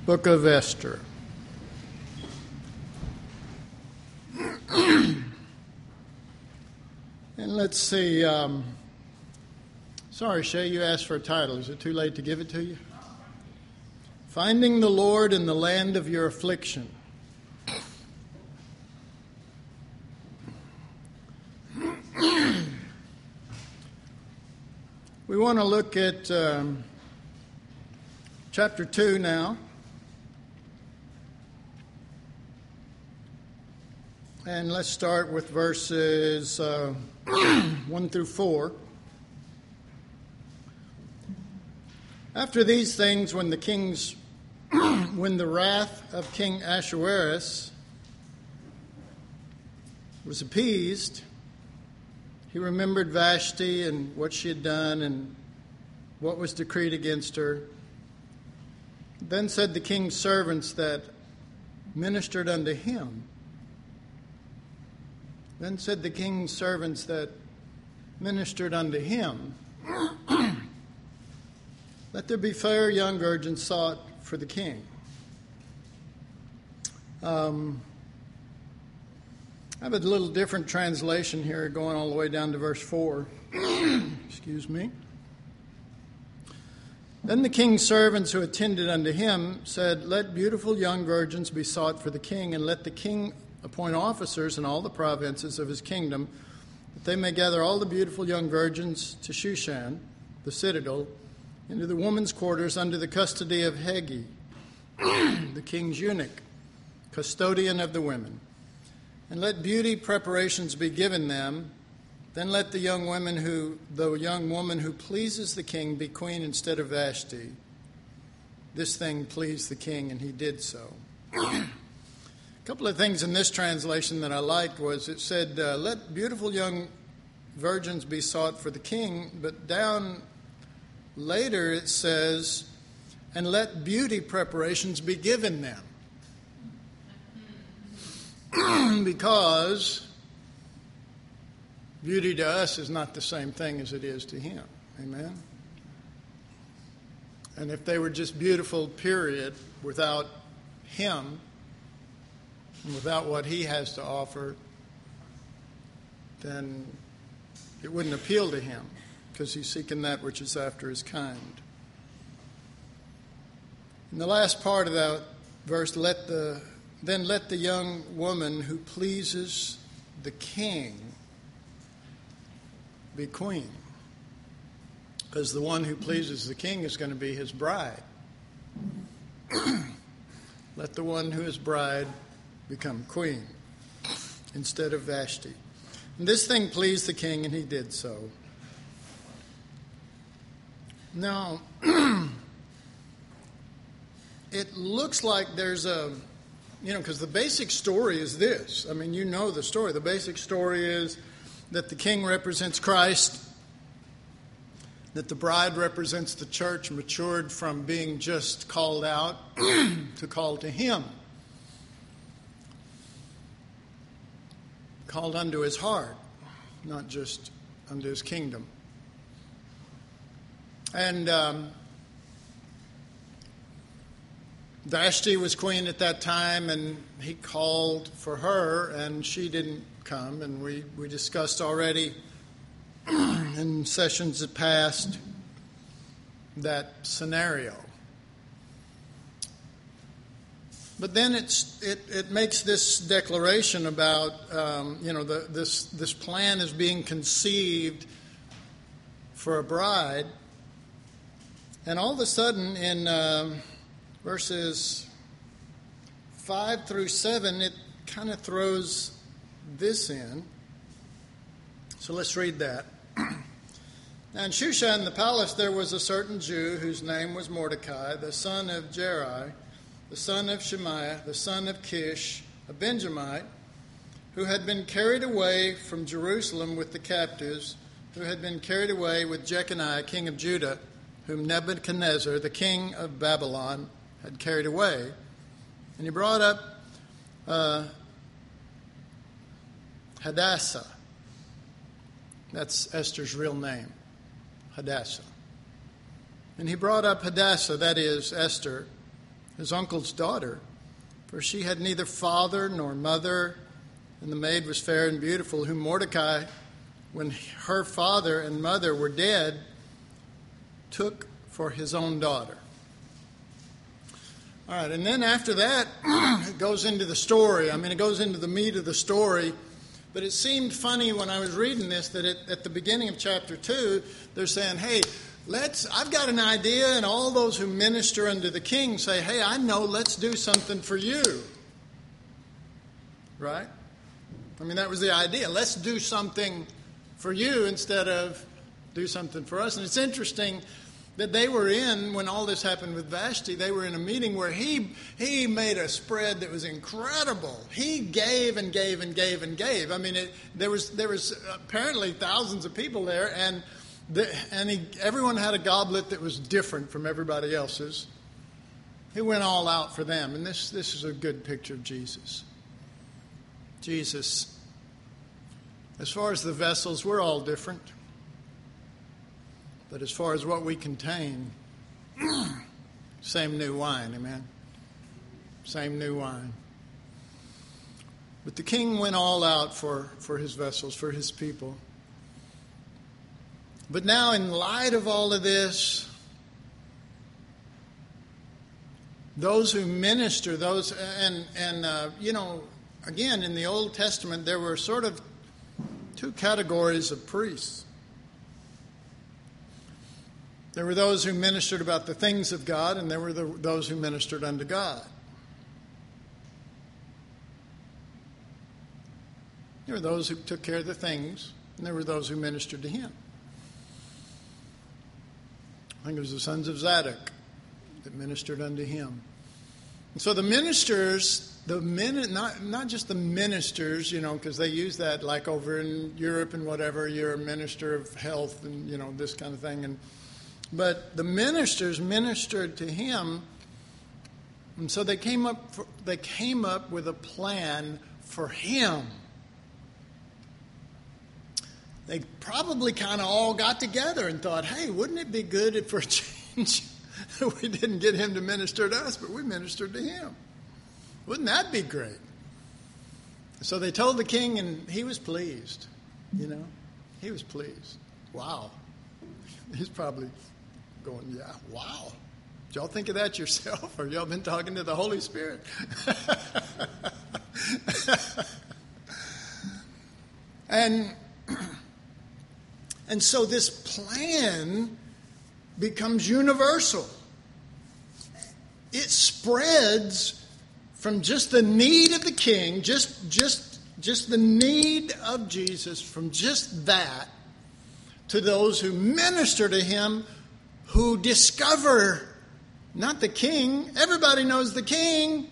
Book of Esther. And let's see. Sorry, Shay, you asked for a title. Is it too late to give it to you? Finding the Lord in the land of your affliction. We want to look at chapter 2 now. And let's start with verses 1 through 4. After these things, when the wrath of King Ahasuerus was appeased, he remembered Vashti and what she had done and what was decreed against her. Then said the king's servants that ministered unto him, Let there be fair young virgins sought for the king. I have a little different translation here going all the way down to verse 4. Excuse me. Then the king's servants who attended unto him said, Let beautiful young virgins be sought for the king, and let the king appoint officers in all the provinces of his kingdom, that they may gather all the beautiful young virgins to Shushan, the citadel, into the women's quarters under the custody of Hegi, the king's eunuch, custodian of the women. And let beauty preparations be given them. Then let the young woman who pleases the king be queen instead of Vashti. This thing pleased the king, and he did so. A couple of things in this translation that I liked was it said, let beautiful young virgins be sought for the king, but down later it says, and let beauty preparations be given them. Because beauty to us is not the same thing as it is to him. Amen? And if they were just beautiful, period, without him, and without what he has to offer, then it wouldn't appeal to him, because he's seeking that which is after his kind. In the last part of that verse, let the young woman who pleases the king be queen, because the one who pleases the king is going to be his bride. Let the one who is bride become queen instead of Vashti. And this thing pleased the king, and he did so. Now, it looks like there's because the basic story is this. I mean, you know the story. The basic story is that the king represents Christ, that the bride represents the church matured from being just called out to called to him, called unto his heart, not just unto his kingdom. And Vashti was queen at that time, and he called for her, and she didn't come. And we discussed already in sessions that passed that scenario. But then it makes this declaration about this plan is being conceived for a bride, and all of a sudden in verses 5 through 7, it kind of throws this in. So let's read that. Now in Shushan the palace there was a certain Jew whose name was Mordecai, the son of Jair, the son of Shemaiah, the son of Kish, a Benjamite, who had been carried away from Jerusalem with the captives, who had been carried away with Jeconiah, king of Judah, whom Nebuchadnezzar, the king of Babylon, had carried away. And he brought up Hadassah. That's Esther's real name, Hadassah. And he brought up Hadassah, that is Esther, his uncle's daughter, for she had neither father nor mother, and the maid was fair and beautiful, whom Mordecai, when her father and mother were dead, took for his own daughter. All right, and then after that, it goes into the story. I mean, it goes into the meat of the story. But it seemed funny when I was reading this that at the beginning of chapter 2, they're saying, hey, I've got an idea, and all those who minister unto the king say, hey, I know, let's do something for you. Right? I mean, that was the idea. Let's do something for you instead of do something for us. And it's interesting that they were in, when all this happened with Vashti, they were in a meeting where he made a spread that was incredible. He gave and gave and gave and gave. I mean, there was apparently thousands of people there, and everyone had a goblet that was different from everybody else's. He went all out for them, and this is a good picture of Jesus. Jesus, as far as the vessels, we're all different. But as far as what we contain, same new wine, amen? Same new wine. But the king went all out for his vessels, for his people. But now, in light of all of this, those who minister, again, in the Old Testament, there were sort of two categories of priests. There were those who ministered about the things of God, and there were those who ministered unto God. There were those who took care of the things, and there were those who ministered to him. I think it was the sons of Zadok that ministered unto him. And so the ministers, not just the ministers, because they use that like over in Europe and whatever, you're a minister of health and, this kind of thing. But the ministers ministered to him, and so they came up with a plan for him. They probably kind of all got together and thought, hey, wouldn't it be good if for a change we didn't get him to minister to us, but we ministered to him? Wouldn't that be great? So they told the king, and he was pleased. He was pleased. Wow. He's probably going, yeah, wow. Did y'all think of that yourself? Or y'all been talking to the Holy Spirit? And so this plan becomes universal. It spreads from just the need of the king, just the need of Jesus, from just that, to those who minister to him, who discover, not the king, everybody knows the king.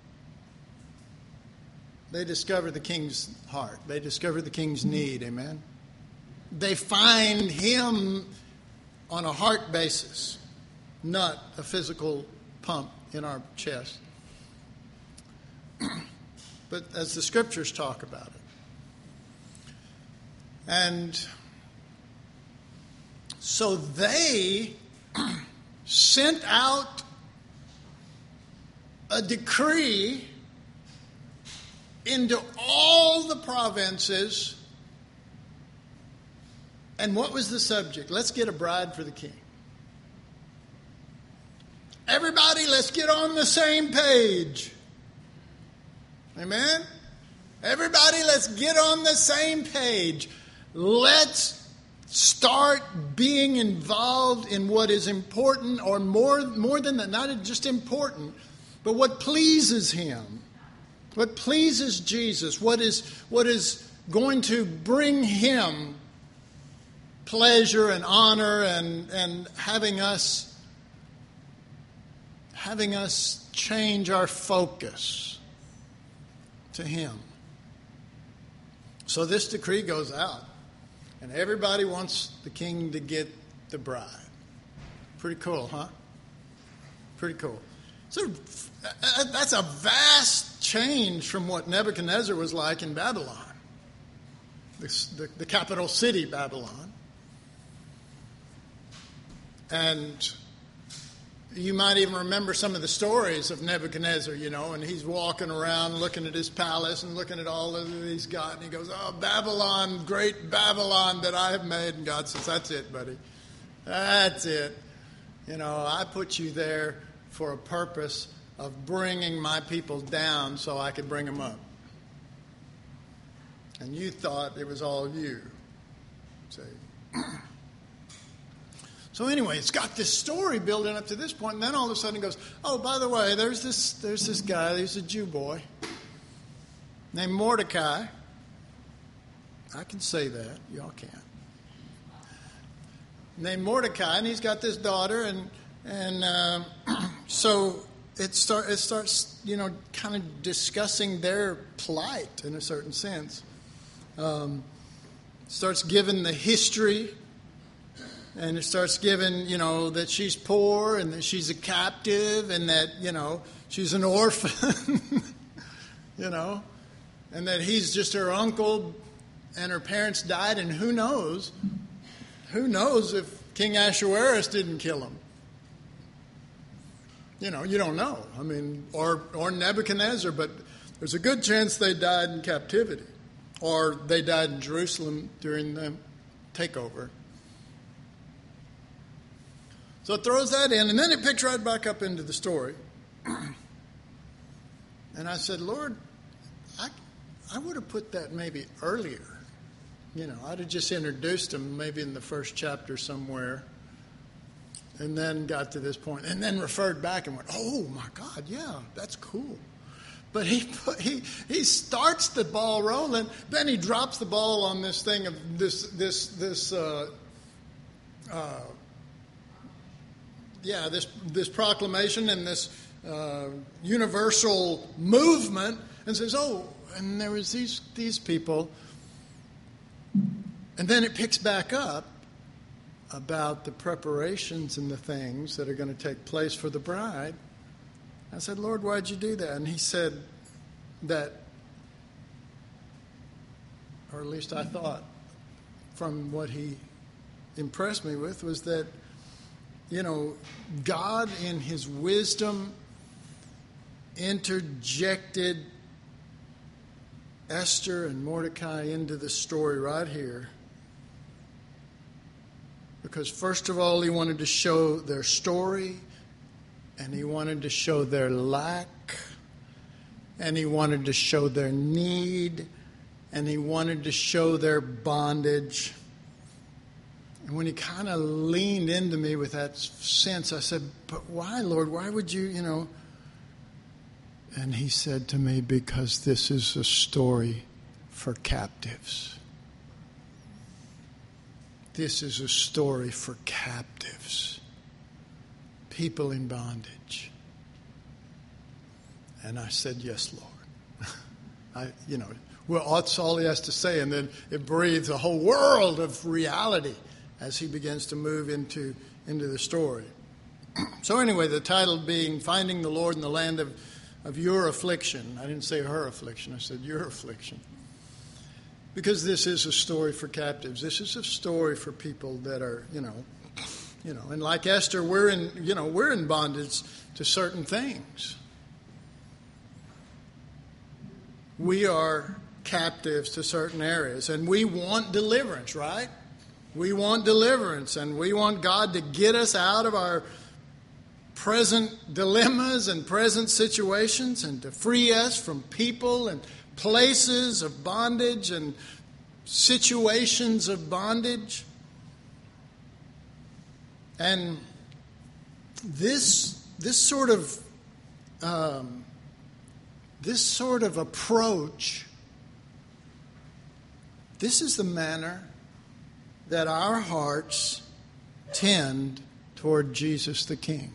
They discover the king's heart. They discover the king's need, amen? They find him on a heart basis, not a physical pump in our chest. But as the scriptures talk about it. And so they sent out a decree into all the provinces. And what was the subject? Let's get a bride for the king. Everybody, let's get on the same page. Amen? Everybody, let's get on the same page. Let's start being involved in what is important, or more than that, not just important, but what pleases him, what pleases Jesus, what is going to bring him pleasure and honor, and having us change our focus to him. So this decree goes out, and everybody wants the king to get the bride. Pretty cool, huh? Pretty cool. So that's a vast change from what Nebuchadnezzar was like in Babylon, the capital city, Babylon. And You might even remember some of the stories of Nebuchadnezzar, and he's walking around looking at his palace and looking at all of these gods, and he goes, "Oh, Babylon, great Babylon that I have made." And God says, "That's it, buddy. That's it. I put you there for a purpose of bringing my people down so I could bring them up. And you thought it was all you." See? So anyway, it's got this story building up to this point, and then all of a sudden it goes, "Oh, by the way, there's this guy, he's a Jew boy named Mordecai." I can say that, y'all can't. Named Mordecai, and he's got this daughter, and so it starts, kind of discussing their plight in a certain sense. Starts giving the history. And it starts giving, that she's poor and that she's a captive and that, she's an orphan, and that he's just her uncle and her parents died. And who knows if King Ahasuerus didn't kill him. You don't know. I mean, or Nebuchadnezzar, but there's a good chance they died in captivity or they died in Jerusalem during the takeover. So it throws that in, and then it picks right back up into the story. And I said, "Lord, I would have put that maybe earlier. I'd have just introduced him maybe in the first chapter somewhere, and then got to this point, and then referred back and went, oh my God, yeah, that's cool." But he starts the ball rolling, then he drops the ball on this thing of this proclamation and this universal movement, and says, "Oh, and there was these people," and then it picks back up about the preparations and the things that are going to take place for the bride. I said, "Lord, why'd you do that?" And he said that, or at least I thought from what he impressed me with, was that God in his wisdom interjected Esther and Mordecai into the story right here. Because first of all, he wanted to show their story, and he wanted to show their lack, and he wanted to show their need, and he wanted to show their bondage. And when he kind of leaned into me with that sense, I said, "But why, Lord? Why would you, And he said to me, "Because this is a story for captives. This is a story for captives. People in bondage." And I said, "Yes, Lord." Well, that's all he has to say. And then it breathes a whole world of reality as he begins to move into the story. So anyway, the title being "Finding the Lord in the Land of Your Affliction." I didn't say her affliction, I said your affliction. Because this is a story for captives. This is a story for people that are, and like Esther, we're in bondage to certain things. We are captives to certain areas, and we want deliverance, right? We want deliverance, and we want God to get us out of our present dilemmas and present situations, and to free us from people and places of bondage and situations of bondage. And this sort of approach, this is the manner that our hearts tend toward Jesus the King.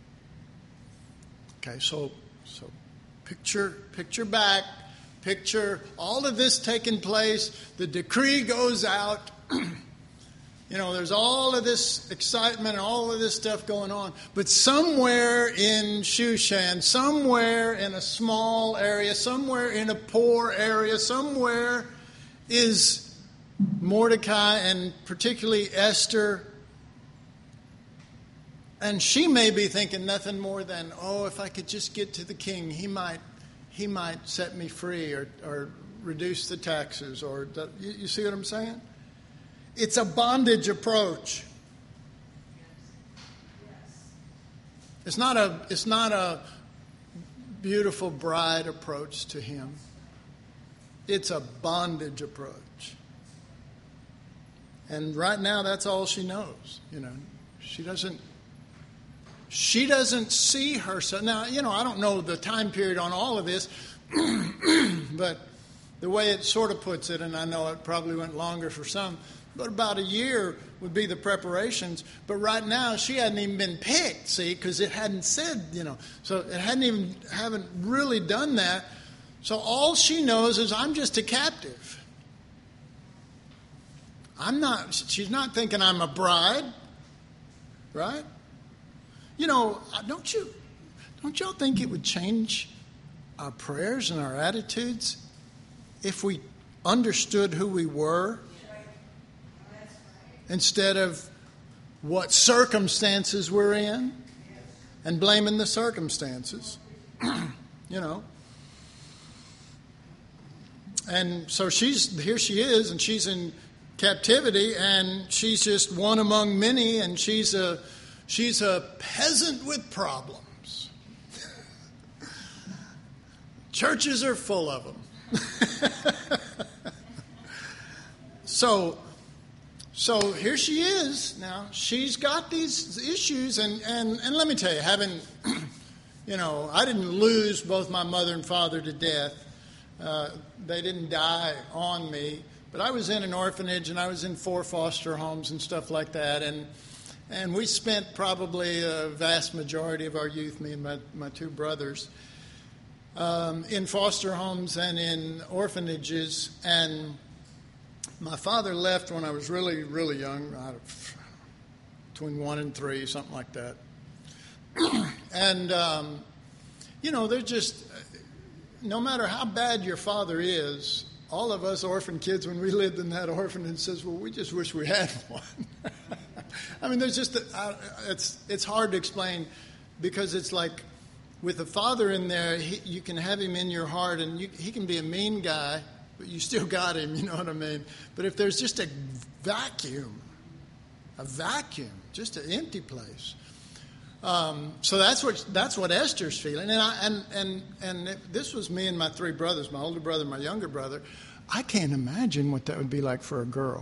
Okay, so picture back, picture all of this taking place. The decree goes out. There's all of this excitement and all of this stuff going on. But somewhere in Shushan, somewhere in a small area, somewhere in a poor area, somewhere is Mordecai and particularly Esther And she may be thinking nothing more than, oh, if I could just get to the king, he might set me free or reduce the taxes. You see what I'm saying? It's a bondage approach. It's not a beautiful bride approach to him. It's a bondage approach. And right now, that's all she knows. She doesn't see herself. Now, I don't know the time period on all of this, but the way it sort of puts it, and I know it probably went longer for some, but about a year would be the preparations. But right now, she hadn't even been picked, see, because it hadn't said, so it haven't really done that. So all she knows is, I'm just a captive. She's not thinking I'm a bride, right? Don't y'all think it would change our prayers and our attitudes if we understood who we were instead of what circumstances we're in and blaming the circumstances? And so here she is, and she's in captivity, and she's just one among many, and she's a peasant with problems. Churches are full of them. So here she is now. She's got these issues, and let me tell you, I didn't lose both my mother and father to death. They didn't die on me. But I was in an orphanage, and I was in 4 foster homes and stuff like that. And we spent probably a vast majority of our youth, me and my 2 brothers, in foster homes and in orphanages. And my father left when I was really, really young, between 1 and 3, something like that. And, they're just, no matter how bad your father is, all of us orphan kids, when we lived in that orphanage, says, well, we just wish we had one. I mean, there's just, it's hard to explain, because it's like with a father in there, you can have him in your heart, and he can be a mean guy, but you still got him, you know what I mean? But if there's just a vacuum, just an empty place. So that's what Esther's feeling, and this was me and my 3 brothers, my older brother, my younger brother. I can't imagine what that would be like for a girl.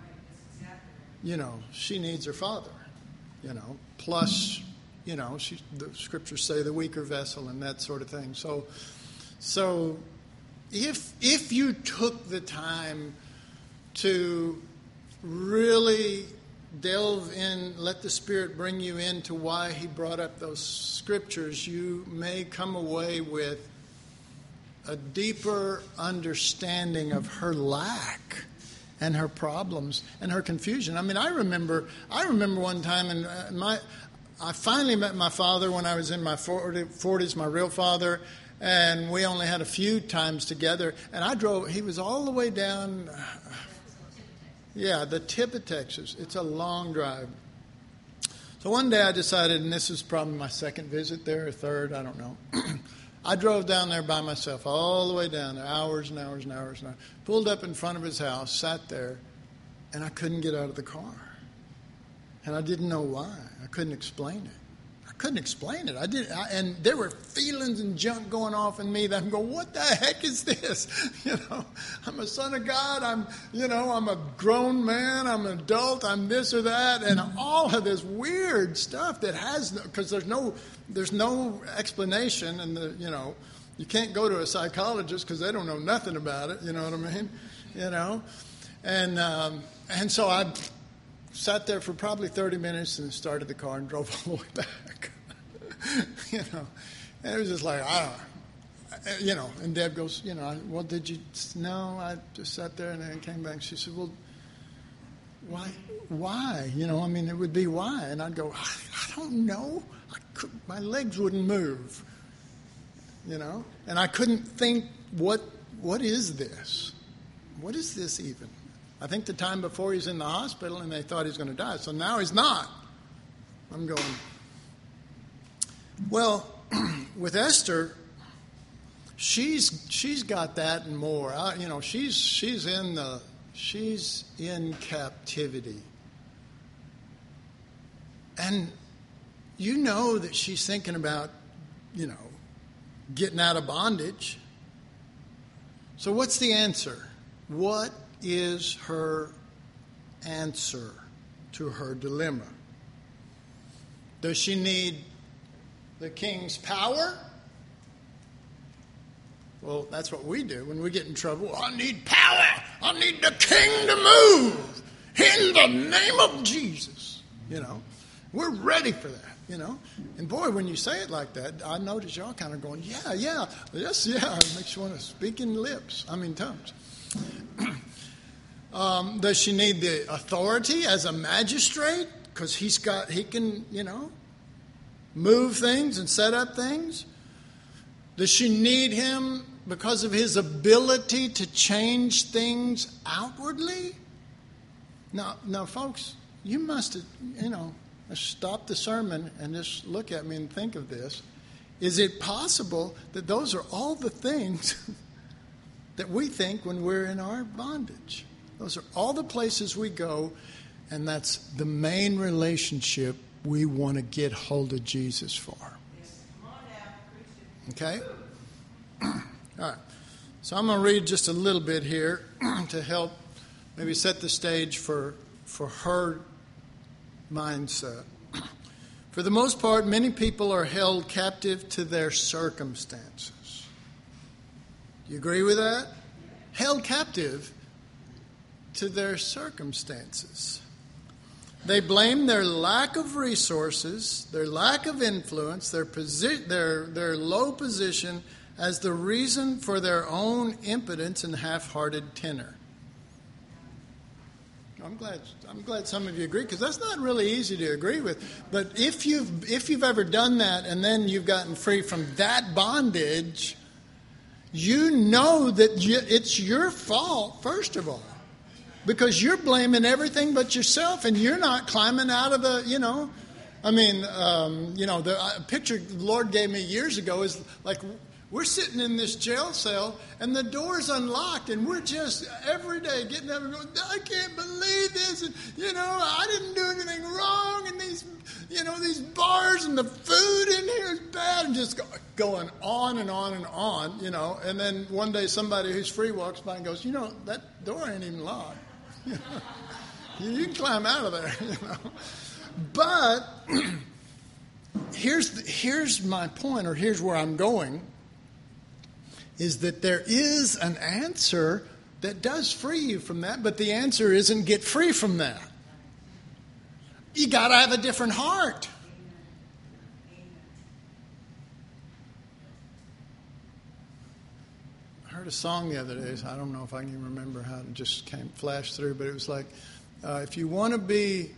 She needs her father. Plus, the scriptures say the weaker vessel and that sort of thing. So if you took the time to really delve in, let the Spirit bring you into why he brought up those scriptures, you may come away with a deeper understanding of her lack and her problems and her confusion. I mean, I remember one time, and I finally met my father when I was in my 40s, my real father, and we only had a few times together, and he was all the way down, the tip of Texas. It's a long drive. So one day I decided, and this is probably my second visit there, or third, I don't know. I drove down there by myself, all the way down there, hours and hours and hours and hours. Pulled up in front of his house, sat there, and I couldn't get out of the car. And I didn't know why. I couldn't explain it. And there were feelings and junk going off in me that I'm going, what the heck is this? I'm a son of God. I'm a grown man. I'm an adult. I'm this or that. And all of this weird stuff that because there's no explanation. And you can't go to a psychologist because they don't know nothing about it. You know what I mean? And so I sat there for probably 30 minutes and started the car and drove all the way back. And it was just like, I don't know. And Deb goes, well, did you? No, I just sat there and then came back. She said, well, why? It would be why. And I'd go, I don't know. My legs wouldn't move, and I couldn't think, what is this? What is this even? I think the time before he's in the hospital and they thought he's going to die. So now he's not. I'm going, Well, with Esther, she's got that and more. She's in captivity, and you know that she's thinking about getting out of bondage. So what's the answer? What is her answer to her dilemma? Does she need the king's power? Well, that's what we do when we get in trouble. I need power. I need the king to move in the name of Jesus. We're ready for that. And boy, when you say it like that, I notice y'all kind of going, yeah. It makes you want to speak in tongues. Does she need the authority as a magistrate? Because he can, move things and set up things. Does she need him because of his ability to change things outwardly? No, folks, you must have, stop the sermon and just look at me and think of this. Is it possible that those are all the things that we think when we're in our bondage? Those are all the places we go, and that's the main relationship we want to get hold of Jesus for. Okay? All right. So I'm going to read just a little bit here to help maybe set the stage for her mindset. For the most part, many people are held captive to their circumstances. Do you agree with that? Held captive to their circumstances. They blame their lack of resources, their lack of influence, their low position as the reason for their own impotence and half-hearted tenor. I'm glad some of you agree, because that's not really easy to agree with. But if you've ever done that and then you've gotten free from that bondage, you know that it's your fault, first of all. Because you're blaming everything but yourself, and you're not climbing out of the, the picture the Lord gave me years ago is like we're sitting in this jail cell, and the door's unlocked, and we're just every day getting up and going, I can't believe this, and, I didn't do anything wrong, and these bars and the food in here is bad, and just going on and on and on, and then one day somebody who's free walks by and goes, that door ain't even locked. You can climb out of there, But here's my point, or here's where I'm going, is that there is an answer that does free you from that, but the answer isn't get free from that. You got to have a different heart. I heard a song the other day. I don't know if I can even remember how it just flashed through, but it was like, if you want to be,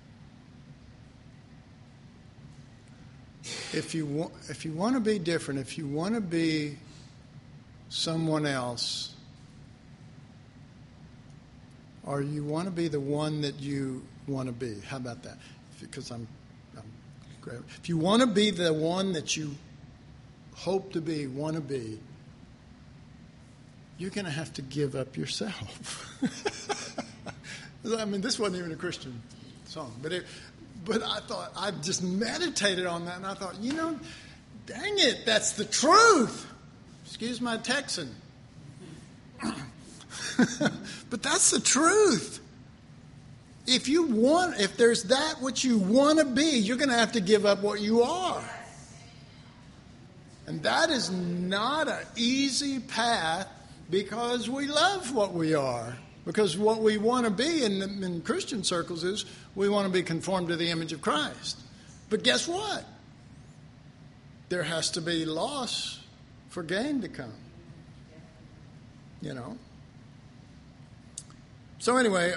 if you want to be different, if you want to be someone else, or you want to be the one that you want to be. How about that? Because I'm great. If you want to be the one that you hope to be, want to be, you're going to have to give up yourself. This wasn't even a Christian song, but I thought, I just meditated on that, and I thought, dang it, that's the truth. Excuse my Texan. But that's the truth. If there's that what you want to be, you're going to have to give up what you are. And that is not an easy path, because we love what we are. Because what we want to be in Christian circles is we want to be conformed to the image of Christ. But guess what? There has to be loss for gain to come. So anyway,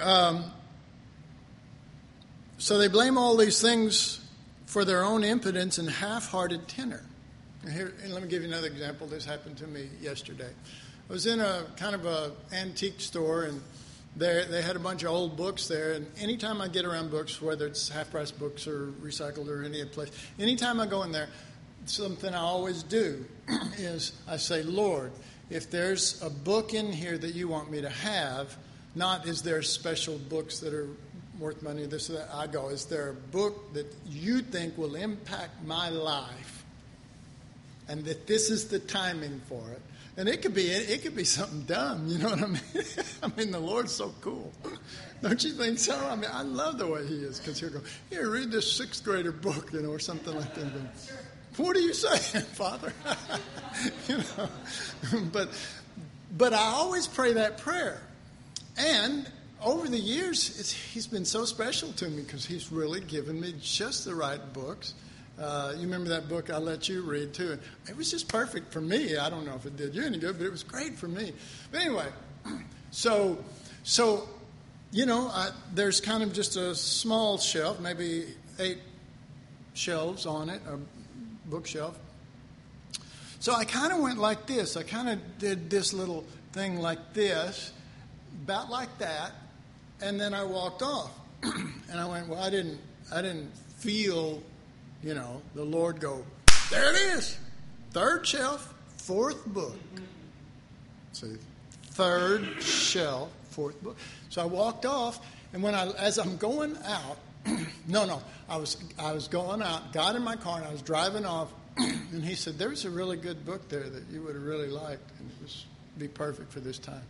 so they blame all these things for their own impotence and half-hearted tenor. And let me give you another example. This happened to me yesterday. I was in a kind of a antique store, and they had a bunch of old books there. And anytime I get around books, whether it's half-price books or recycled or any place, anytime I go in there, something I always do is I say, Lord, if there's a book in here that you want me to have, not is there special books that are worth money, this or that. I go, is there a book that you think will impact my life and that this is the timing for it? And it could be something dumb, you know what I mean? I mean, the Lord's so cool. Don't you think so? I mean, I love the way he is, because he'll go, here, read this sixth grader book, you know, or something like that. What are you saying, Father? You know, but I always pray that prayer. And over the years, he's been so special to me because he's really given me just the right books. You remember that book I let you read, too? It was just perfect for me. I don't know if it did you any good, but it was great for me. But anyway, so you know, there's kind of just a small shelf, maybe 8 shelves on it, a bookshelf. So I kind of went like this. I kind of did this little thing like this, about like that, and then I walked off. And I went, well, I didn't feel, you know, the Lord go, there it is, 3rd shelf, 4th book. See, 3rd shelf, 4th book. So I walked off, and as I'm going out, I was going out, got in my car, and I was driving off, and he said, there's a really good book there that you would have really liked, and it was be perfect for this time.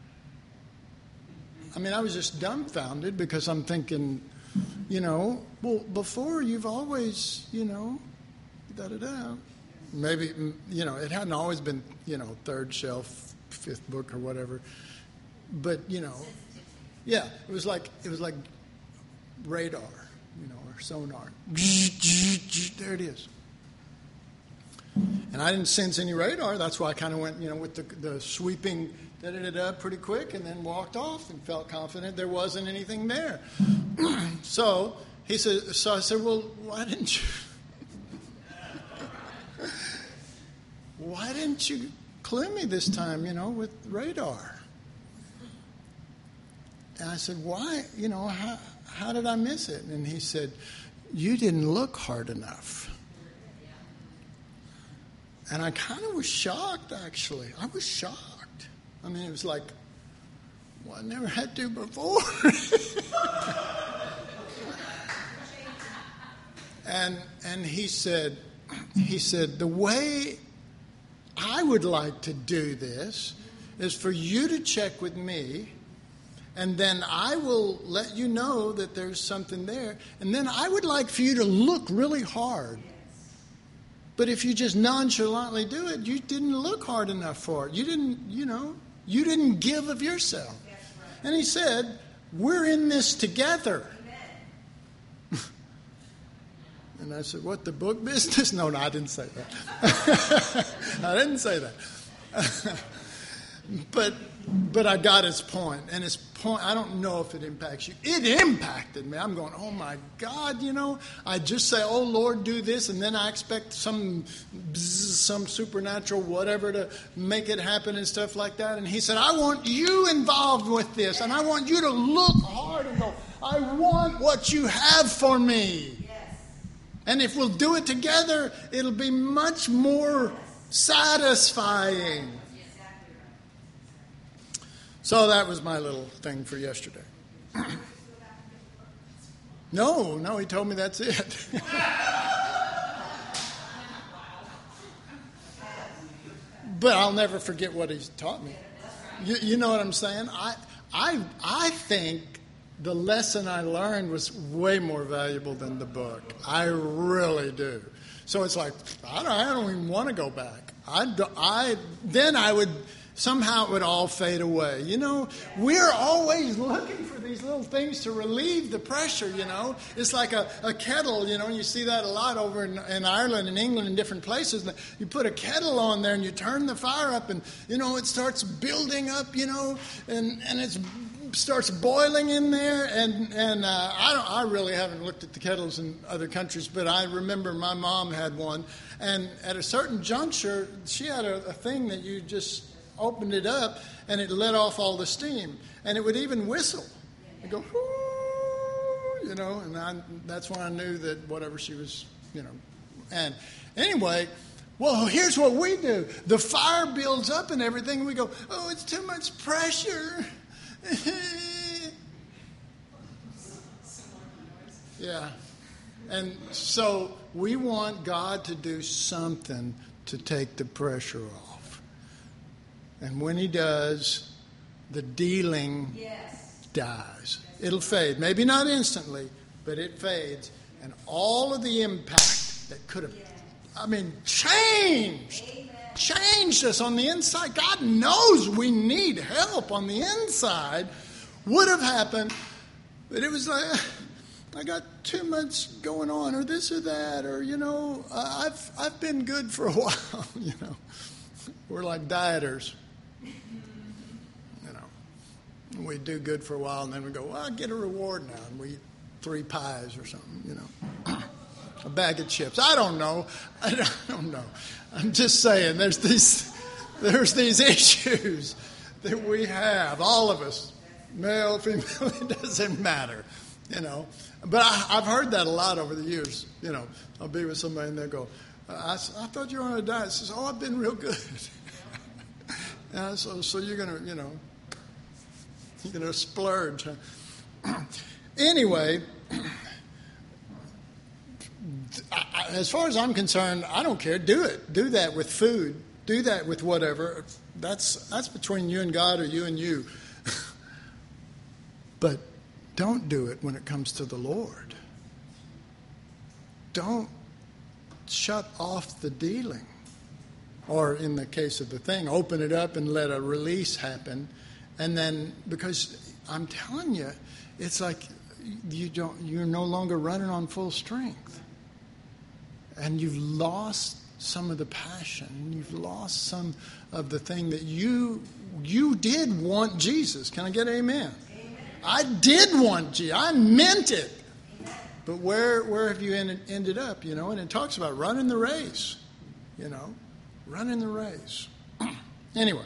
I mean, I was just dumbfounded because I'm thinking, you know, well, before you've always, you know, da-da-da. Maybe, you know, it hadn't always been, you know, 3rd shelf, 5th book or whatever. But, you know, yeah, it was like radar, you know, or sonar. There it is. And I didn't sense any radar. That's why I kind of went, you know, with the sweeping da-da-da-da pretty quick, and then walked off and felt confident there wasn't anything there. So he said. So I said, well, why didn't you clue me this time, you know, with radar? And I said, why? You know, how did I miss it? And he said, you didn't look hard enough. And I kind of was shocked, actually. I was shocked. I mean, it was like, well, I never had to before. And he said, the way I would like to do this is for you to check with me, and then I will let you know that there's something there. And then I would like for you to look really hard. But if you just nonchalantly do it, you didn't look hard enough for it. You didn't give of yourself. And he said, we're in this together. And I said, what, the book business? No, I didn't say that. I didn't say that. But I got his point. And his point, I don't know if it impacts you. It impacted me. I'm going, oh my God, you know. I just say, oh Lord, do this. And then I expect some supernatural whatever to make it happen and stuff like that. And he said, I want you involved with this. And I want you to look hard and go, I want what you have for me. Yes. And if we'll do it together, it'll be much more satisfying. So that was my little thing for yesterday. No, he told me that's it. But I'll never forget what he's taught me. You know what I'm saying? I think the lesson I learned was way more valuable than the book. I really do. So it's like, I don't even want to go back. Then I would... Somehow it would all fade away. You know, we're always looking for these little things to relieve the pressure, you know. It's like a kettle, you know. You see that a lot over in Ireland and England and different places. You put a kettle on there and you turn the fire up and, you know, it starts building up, you know, and it starts boiling in there. And I really haven't looked at the kettles in other countries, but I remember my mom had one. And at a certain juncture, she had a thing that you just... opened it up, and it let off all the steam, and it would even whistle. It'd go, whoo, you know, and that's when I knew that whatever she was, you know, Anyway, well, here's what we do. The fire builds up and everything. We go, oh, it's too much pressure. Yeah. And so we want God to do something to take the pressure off. And when he does, the dealing dies. It'll fade. Maybe not instantly, but it fades. And all of the impact that could have, changed us on the inside. God knows we need help on the inside. Would have happened, but it was like, I got too much going on, or this or that, or, I've been good for a while, We're like dieters. We do good for a while, and then we go, well, I'll get a reward now, and we eat 3 pies or something, a bag of chips. I don't know. I'm just saying, there's these issues that we have, all of us, male, female, it doesn't matter, But I've heard that a lot over the years. I'll be with somebody and they'll go, I thought you were on a diet. I says, oh, I've been real good. So you're going to, you're going to splurge. Anyway, as far as I'm concerned, I don't care. Do it. Do that with food. Do that with whatever. That's between you and God or you and you. But don't do it when it comes to the Lord. Don't shut off the dealing. Or in the case of the thing, open it up and let a release happen. And then, because I'm telling you, it's like you're no longer running on full strength. And you've lost some of the passion. You've lost some of the thing that you did want Jesus. Can I get amen? I did want Jesus. I meant it. But where have you ended up, And it talks about running the race, running the race. Anyway.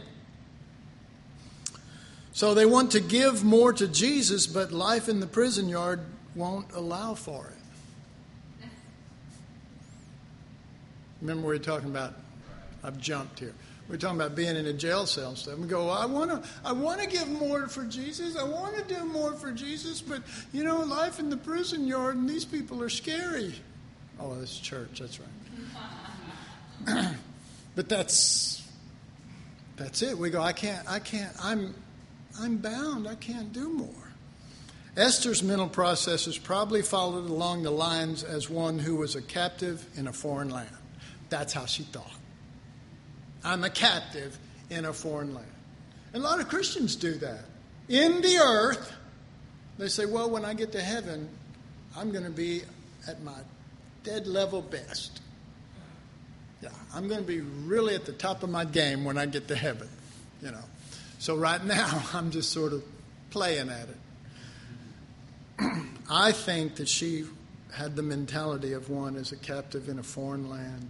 So they want to give more to Jesus, but life in the prison yard won't allow for it. Remember we were talking about, I've jumped here. We're talking about being in a jail cell and stuff. We go, I want to give more for Jesus. I want to do more for Jesus, but life in the prison yard and these people are scary. Oh, that's church. That's right. But that's it. We go, I can't. I'm bound. I can't do more. Esther's mental processes probably followed along the lines as one who was a captive in a foreign land. That's how she thought. I'm a captive in a foreign land. And a lot of Christians do that. In the earth, they say, well, when I get to heaven, I'm going to be at my dead level best. Yeah, I'm going to be really at the top of my game when I get to heaven, So right now, I'm just sort of playing at it. I think that she had the mentality of one as a captive in a foreign land.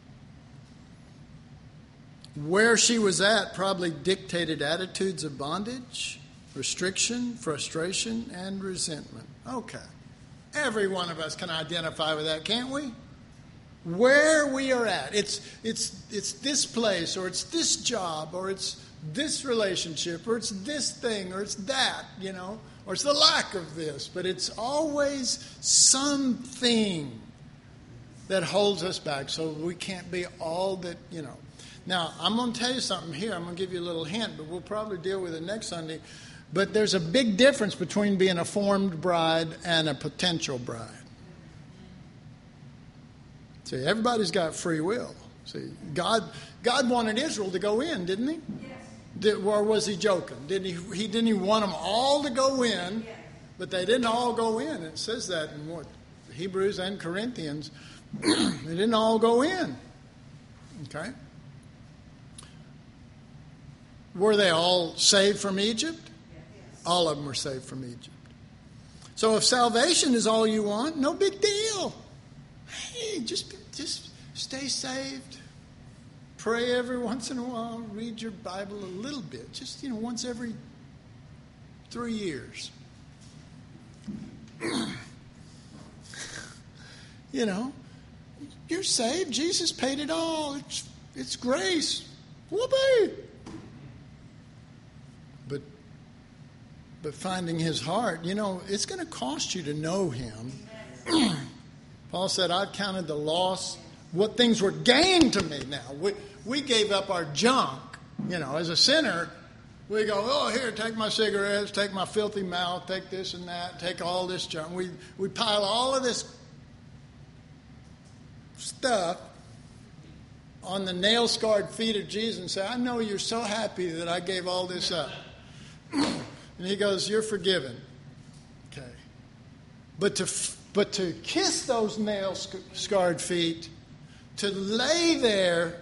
Where she was at probably dictated attitudes of bondage, restriction, frustration, and resentment. Okay. Every one of us can identify with that, can't we? Where we are at. It's this place, or it's this job, or it's this relationship, or it's this thing, or it's that, or it's the lack of this. But it's always something that holds us back, so we can't be all that, Now, I'm going to tell you something here. I'm going to give you a little hint, but we'll probably deal with it next Sunday. But there's a big difference between being a formed bride and a potential bride. See, everybody's got free will. See, God wanted Israel to go in, didn't he? Yes. Or was he joking? He didn't want them all to go in, yes. But they didn't all go in. It says that in Hebrews and Corinthians. They didn't all go in. Okay? Were they all saved from Egypt? Yes. All of them were saved from Egypt. So if salvation is all you want, no big deal. Hey, just stay saved. Pray every once in a while. Read your Bible a little bit. Just, once every 3 years. You're saved. Jesus paid it all. It's grace. Whoopee! But finding his heart, it's going to cost you to know him. Paul said, I've counted the loss, what things were gained to me now. We gave up our junk. As a sinner, we go, oh, here, take my cigarettes, take my filthy mouth, take this and that, take all this junk. We pile all of this stuff on the nail-scarred feet of Jesus and say, I know you're so happy that I gave all this up. And he goes, you're forgiven. Okay. But to kiss those nail-scarred feet, to lay there,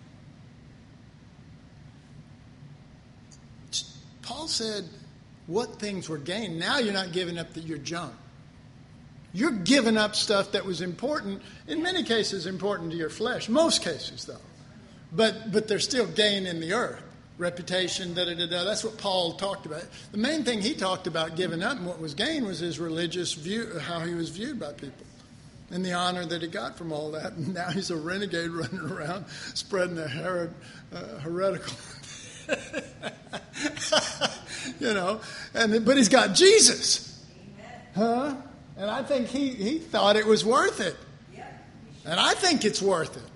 Paul said, what things were gained? Now you're not giving up your junk. You're giving up stuff that was important, in many cases important to your flesh. Most cases, though. But there's still gain in the earth. Reputation, da-da-da-da. That's what Paul talked about. The main thing he talked about giving up and what was gained was his religious view, how he was viewed by people, and the honor that he got from all that. And now he's a renegade running around spreading the heretical, but he's got Jesus. Huh? And I think he thought it was worth it. And I think it's worth it.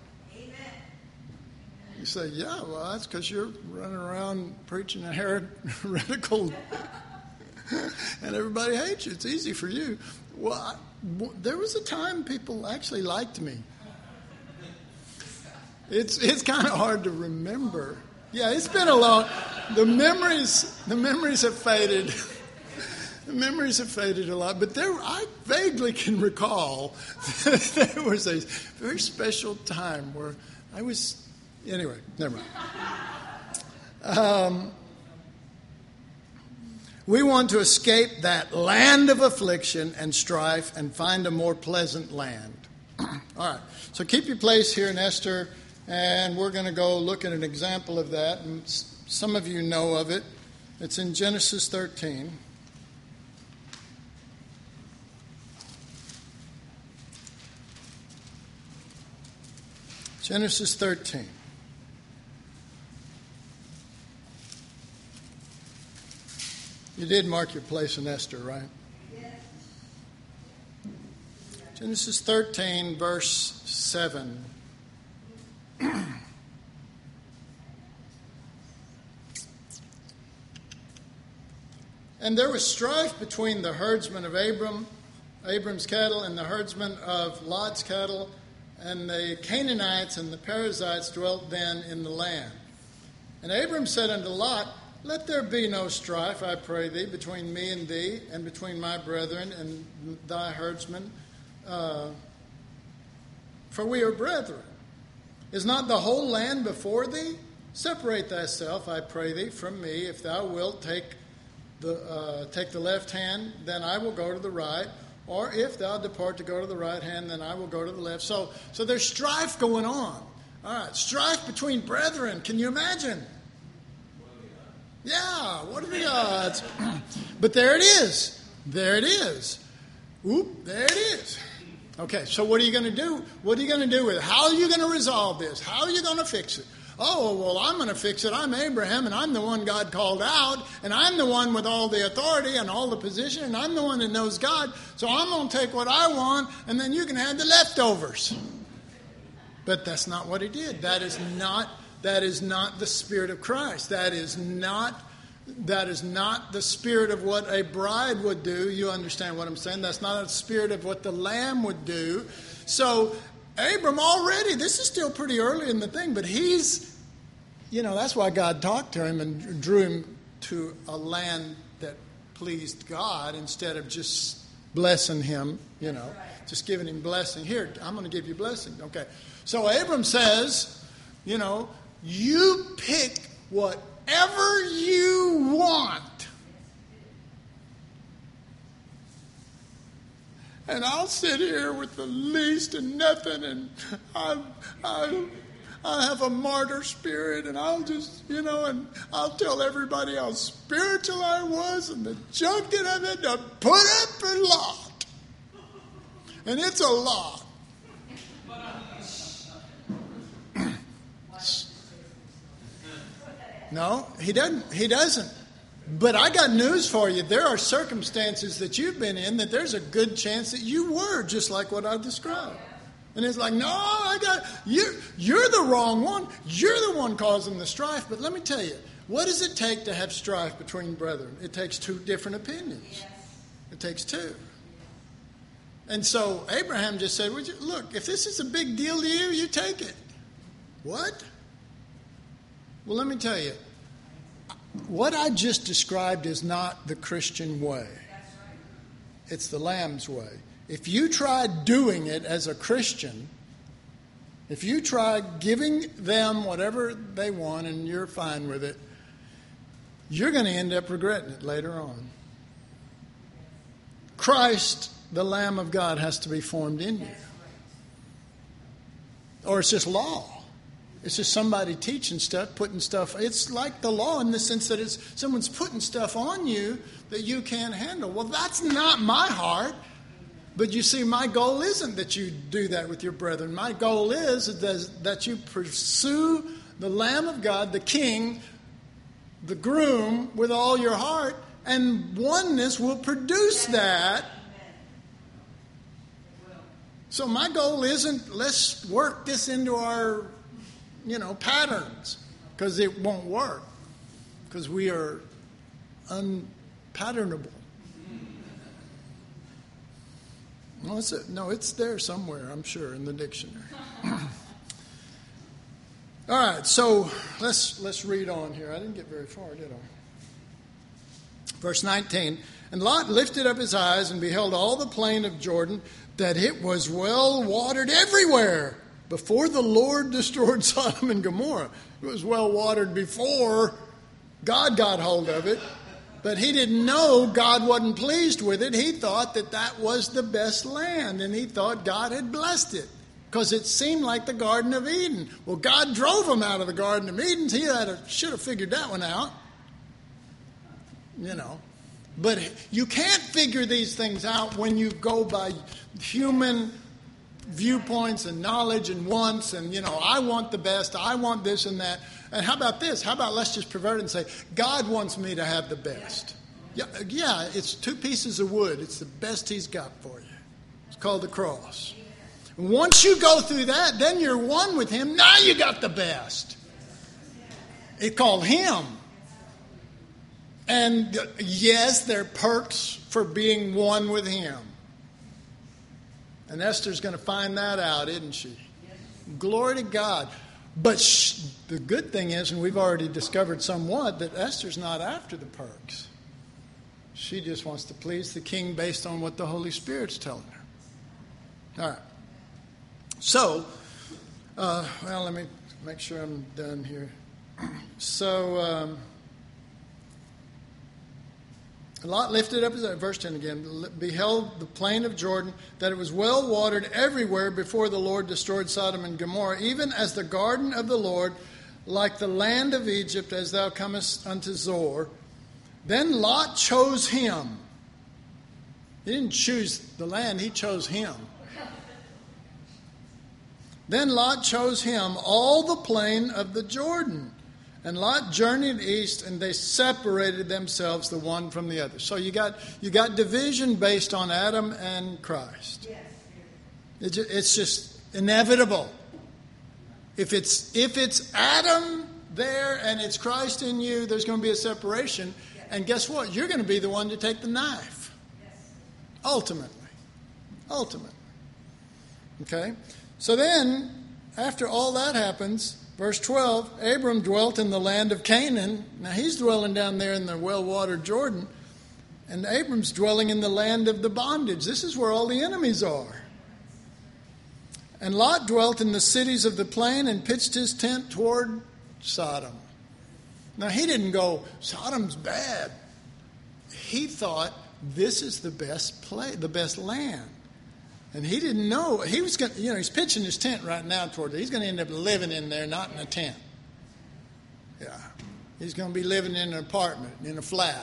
You say, yeah, well, that's because you're running around preaching a heretical and everybody hates you. It's easy for you. Well, there was a time people actually liked me. It's kind of hard to remember. Yeah, it's been a long... The memories have faded. The memories have faded a lot. But I vaguely can recall there was a very special time where I was... Anyway, never mind. We want to escape that land of affliction and strife and find a more pleasant land. All right. So keep your place here in Esther, and we're going to go look at an example of that. And some of you know of it. It's in Genesis 13. Genesis 13. You did mark your place in Esther, right? Yes. Genesis 13, verse 7. And there was strife between the herdsmen of Abram's cattle, and the herdsmen of Lot's cattle, and the Canaanites and the Perizzites dwelt then in the land. And Abram said unto Lot, let there be no strife, I pray thee, between me and thee, and between my brethren and thy herdsmen, for we are brethren. Is not the whole land before thee? Separate thyself, I pray thee, from me. If thou wilt take the left hand, then I will go to the right. Or if thou depart to go to the right hand, then I will go to the left. So there's strife going on. All right, strife between brethren. Can you imagine? Yeah, what are the odds? But there it is. There it is. Oop, there it is. Okay, so what are you going to do? What are you going to do with it? How are you going to resolve this? How are you going to fix it? Oh, well, I'm going to fix it. I'm Abraham, and I'm the one God called out, and I'm the one with all the authority and all the position, and I'm the one that knows God, so I'm going to take what I want, and then you can have the leftovers. But that's not what he did. That is not the spirit of Christ. That is not the spirit of what a bride would do. You understand what I'm saying? That's not the spirit of what the lamb would do. So Abram already, this is still pretty early in the thing, but he's, that's why God talked to him and drew him to a land that pleased God instead of just blessing him, just giving him blessing. Here, I'm going to give you blessing. Okay. So Abram says, you pick whatever you want. And I'll sit here with the least and nothing, and I have a martyr spirit, and I'll just, and I'll tell everybody how spiritual I was and the junk that I've had to put up a lot. And it's a lot. No, he doesn't. He doesn't. But I got news for you. There are circumstances that you've been in that there's a good chance that you were, just like what I described. And it's like, no, you're the wrong one. You're the one causing the strife. But let me tell you, what does it take to have strife between brethren? It takes two different opinions. Yes. It takes two. And so Abraham just said, look, if this is a big deal to you, you take it. What? Well, let me tell you, what I just described is not the Christian way. It's the Lamb's way. If you try doing it as a Christian, if you try giving them whatever they want and you're fine with it, you're going to end up regretting it later on. Christ, the Lamb of God, has to be formed in you. Or it's just law. It's just somebody teaching stuff, putting stuff. It's like the law in the sense that it's someone's putting stuff on you that you can't handle. Well, that's not my heart. But you see, my goal isn't that you do that with your brethren. My goal is that you pursue the Lamb of God, the King, the groom, with all your heart, and oneness will produce that. So my goal isn't let's work this into our, patterns, because it won't work, because we are unpatternable. No, it's there somewhere, I'm sure, in the dictionary. All right, so let's read on here. I didn't get very far, did I? Verse 19, and Lot lifted up his eyes and beheld all the plain of Jordan, that it was well watered everywhere before the Lord destroyed Sodom and Gomorrah. It was well watered before God got hold of it. But he didn't know God wasn't pleased with it. He thought that was the best land, and he thought God had blessed it because it seemed like the Garden of Eden. Well, God drove him out of the Garden of Eden. He should have figured that one out. But you can't figure these things out when you go by human viewpoints and knowledge and wants and, I want the best, I want this and that. And how about this? How about let's just pervert it and say, God wants me to have the best. Yeah, it's two pieces of wood. It's the best he's got for you. It's called the cross. Once you go through that, then you're one with him. Now you got the best. It's called him. And yes, there are perks for being one with him. And Esther's going to find that out, isn't she? Glory to God. But the good thing is, and we've already discovered somewhat, that Esther's not after the perks. She just wants to please the king based on what the Holy Spirit's telling her. All right. So, let me make sure I'm done here. So, Lot lifted up his eyes, verse 10 again, beheld the plain of Jordan, that it was well watered everywhere before the Lord destroyed Sodom and Gomorrah, even as the garden of the Lord, like the land of Egypt, as thou comest unto Zoar. Then Lot chose him. He didn't choose the land, he chose him. Then Lot chose him all the plain of the Jordan. And Lot journeyed east, and they separated themselves the one from the other. So you got division based on Adam and Christ. It's just inevitable. If it's Adam there and it's Christ in you, there's going to be a separation. And guess what? You're going to be the one to take the knife. Ultimately. Okay? So then, after all that happens, verse 12, Abram dwelt in the land of Canaan. Now he's dwelling down there in the well-watered Jordan. And Abram's dwelling in the land of the bondage. This is where all the enemies are. And Lot dwelt in the cities of the plain and pitched his tent toward Sodom. Now he didn't go, Sodom's bad. He thought, this is the best place, the best land. And he didn't know. He was going, he's pitching his tent right now toward it. He's going to end up living in there, not in a tent. Yeah. He's going to be living in an apartment, in a flat.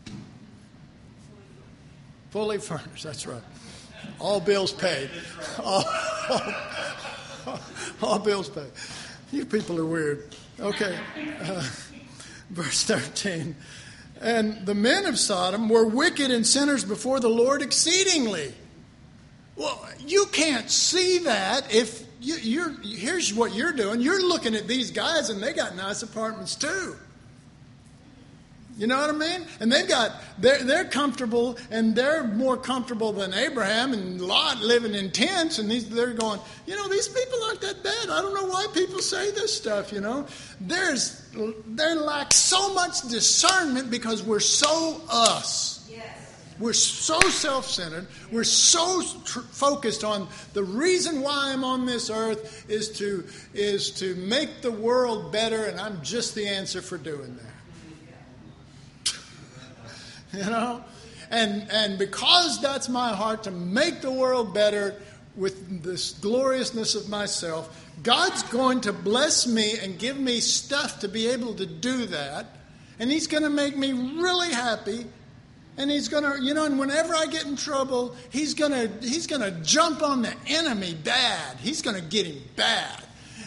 Fully furnished, that's right. All bills paid. All bills paid. You people are weird. Okay. Verse 13. And the men of Sodom were wicked and sinners before the Lord exceedingly. Well, you can't see that if here's what you're doing. You're looking at these guys and they got nice apartments too. You know what I mean? And they're comfortable, and they're more comfortable than Abraham and Lot living in tents, and they're going, these people aren't that bad. I don't know why people say this stuff, They lack so much discernment because we're so us. Yes. We're so self-centered. We're so focused on the reason why I'm on this earth is to make the world better, and I'm just the answer for doing that. And because that's my heart, to make the world better with this gloriousness of myself, God's going to bless me and give me stuff to be able to do that. And He's going to make me really happy. And He's going to, and whenever I get in trouble, He's going to jump on the enemy bad. He's going to get him bad.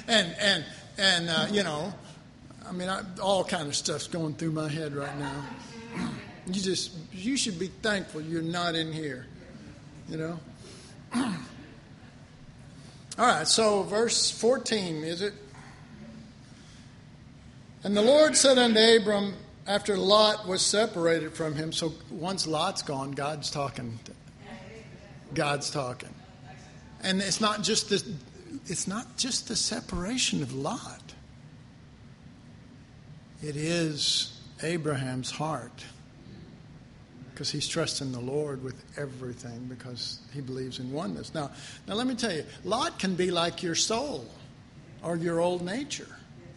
All kind of stuff's going through my head right now. You should be thankful you're not in here, All right, so verse 14, is it? And the Lord said unto Abram, after Lot was separated from him, so once Lot's gone, God's talking. And it's not just the separation of Lot. It is Abraham's heart. Because he's trusting the Lord with everything because he believes in oneness. Now let me tell you, Lot can be like your soul or your old nature.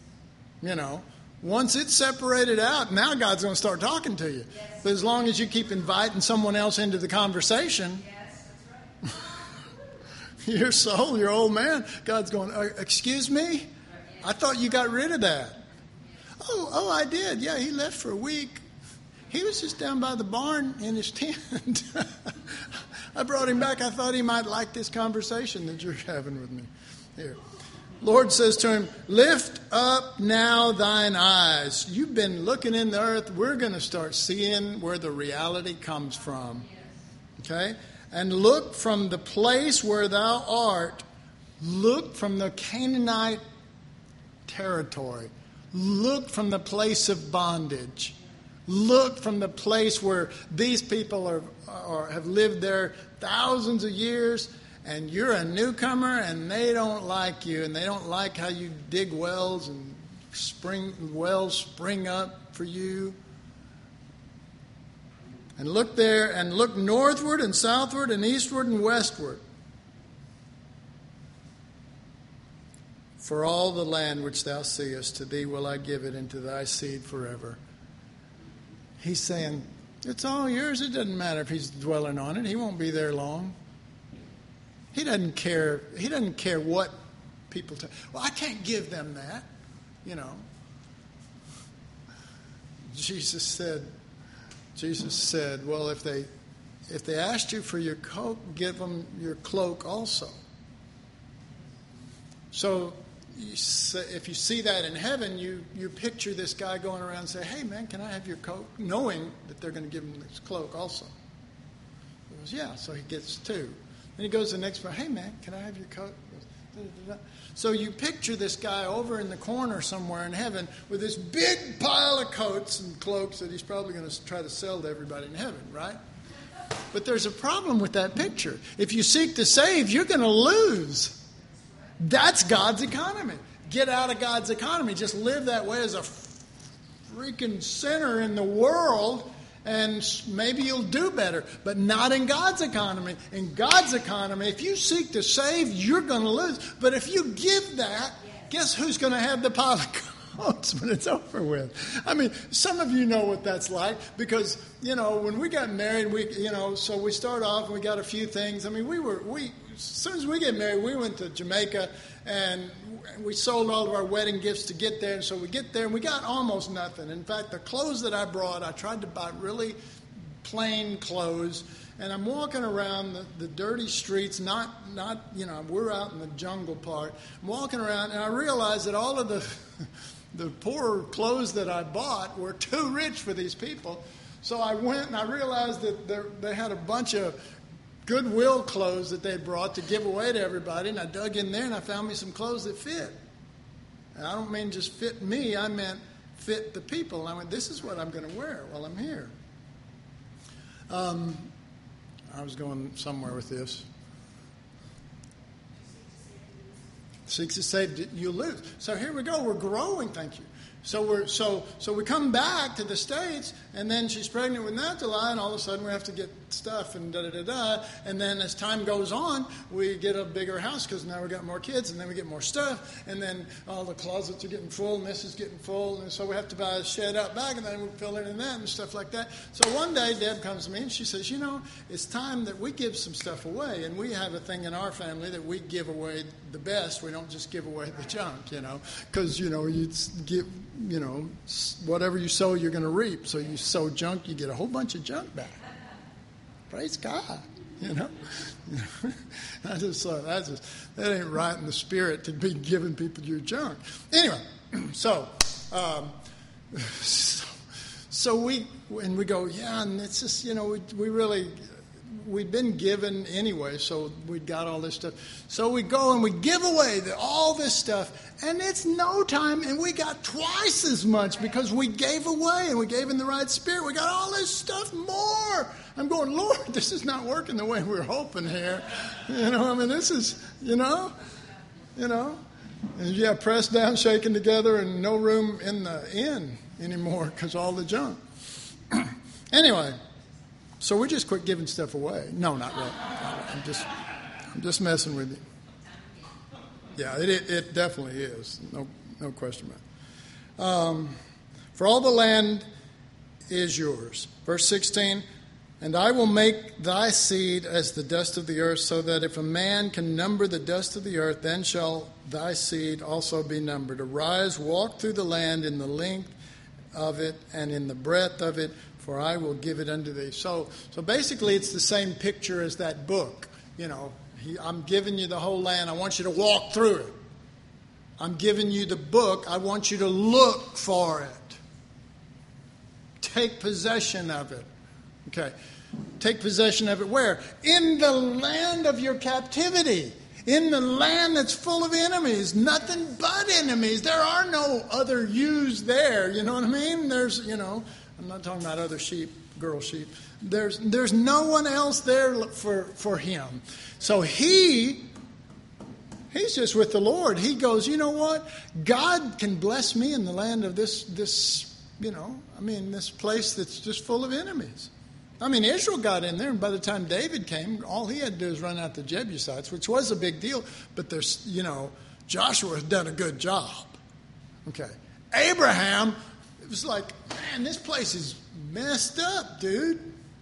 Once it's separated out, now God's going to start talking to you. Yes. But as long as you keep inviting someone else into the conversation, yes, that's right. Your soul, your old man, God's going, excuse me? I thought you got rid of that. Oh, I did. Yeah, he left for a week. He was just down by the barn in his tent. I brought him back. I thought he might like this conversation that you're having with me. Here. Lord says to him, lift up now thine eyes. You've been looking in the earth. We're going to start seeing where the reality comes from. Okay? And look from the place where thou art. Look from the Canaanite territory. Look from the place of bondage. Look from the place where these people have lived there thousands of years, and you're a newcomer, and they don't like you, and they don't like how you dig wells and spring up for you. And look there, and look northward and southward and eastward and westward. For all the land which thou seest, to thee will I give it, and to thy seed forever. He's saying, it's all yours. It doesn't matter if he's dwelling on it. He won't be there long. He doesn't care. He doesn't care what people tell. Well, I can't give them that. Jesus said, well, if they asked you for your coat, give them your cloak also. So if you see that in heaven, you picture this guy going around and say, hey, man, can I have your coat? Knowing that they're going to give him this cloak also. He goes, yeah, so he gets two. Then he goes to the next one, hey, man, can I have your coat? He goes, da, da, da. So you picture this guy over in the corner somewhere in heaven with this big pile of coats and cloaks that he's probably going to try to sell to everybody in heaven, right? But there's a problem with that picture. If you seek to save, you're going to lose. That's God's economy. Get out of God's economy. Just live that way as a freaking sinner in the world, and maybe you'll do better. But not in God's economy. In God's economy, if you seek to save, you're going to lose. But if you give that, guess who's going to have the pile of coats when it's over with? I mean, some of you know what that's like because, when we got married, so we start off and we got a few things. I mean, as soon as we get married, we went to Jamaica and we sold all of our wedding gifts to get there. And so we get there and we got almost nothing. In fact, the clothes that I brought, I tried to buy really plain clothes. And I'm walking around the dirty streets, not we're out in the jungle part. I'm walking around and I realize that all of the poor clothes that I bought were too rich for these people. So I went and I realized that they had a bunch of Goodwill clothes that they brought to give away to everybody. And I dug in there and I found me some clothes that fit. And I don't mean just fit me. I meant fit the people. And I went, this is what I'm going to wear while I'm here. I was going somewhere with this. Seeks to save, you lose. So here we go. We're growing. Thank you. So we come back to the States, and then she's pregnant with Nathalie, and all of a sudden we have to get stuff and da-da-da-da. And then as time goes on, we get a bigger house because now we got more kids, and then we get more stuff. And then all the closets are getting full, and this is getting full. And so we have to buy a shed out back, and then we fill it in that and stuff like that. So one day Deb comes to me, and she says, you know, it's time that we give some stuff away. And we have a thing in our family that we give away the best. We don't just give away the junk, you know, because, you know, you give... You know, whatever you sow, you're going to reap. So you sow junk, you get a whole bunch of junk back. Praise God, you know. I just thought that ain't right in the spirit to be giving people your junk. Anyway, so we go, yeah, and it's just, you know, we'd been given anyway, so we'd got all this stuff. So we go and we give away all this stuff, and it's no time, and we got twice as much because we gave away, and we gave in the right spirit. We got all this stuff more. I'm going, Lord, this is not working the way we're hoping here. You know, I mean, this is, you know. And yeah, pressed down, shaken together, and no room in the inn anymore because all the junk. Anyway. So we just quit giving stuff away. No, not really. I'm just messing with you. Yeah, it definitely is. No question about it. For all the land is yours. Verse 16, and I will make thy seed as the dust of the earth, so that if a man can number the dust of the earth, then shall thy seed also be numbered. Arise, walk through the land in the length of it and in the breadth of it, for I will give it unto thee. So basically it's the same picture as that book. You know, I'm giving you the whole land. I want you to walk through it. I'm giving you the book. I want you to look for it. Take possession of it. Okay. Take possession of it where? In the land of your captivity. In the land that's full of enemies. Nothing but enemies. There are no other yous there. You know what I mean? There's, you know... I'm not talking about other sheep, girl sheep. There's no one else there for him. So he's just with the Lord. He goes, you know what? God can bless me in the land of this, you know, I mean, this place that's just full of enemies. I mean, Israel got in there, and by the time David came, all he had to do was run out the Jebusites, which was a big deal. But there's, you know, Joshua has done a good job. Okay. Abraham... It was like, man, this place is messed up, dude.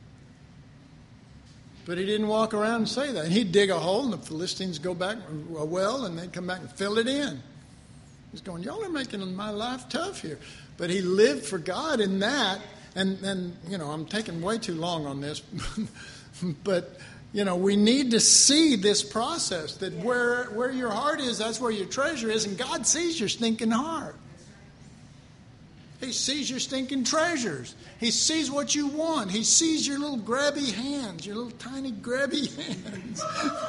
But he didn't walk around and say that. And he'd dig a hole, and the Philistines go back a well, and they'd come back and fill it in. He's going, y'all are making my life tough here. But he lived for God in that. And you know, I'm taking way too long on this. But, you know, we need to see this process, that where your heart is, that's where your treasure is. And God sees your stinking heart. He sees your stinking treasures. He sees what you want. He sees your little grabby hands, your little tiny grabby hands.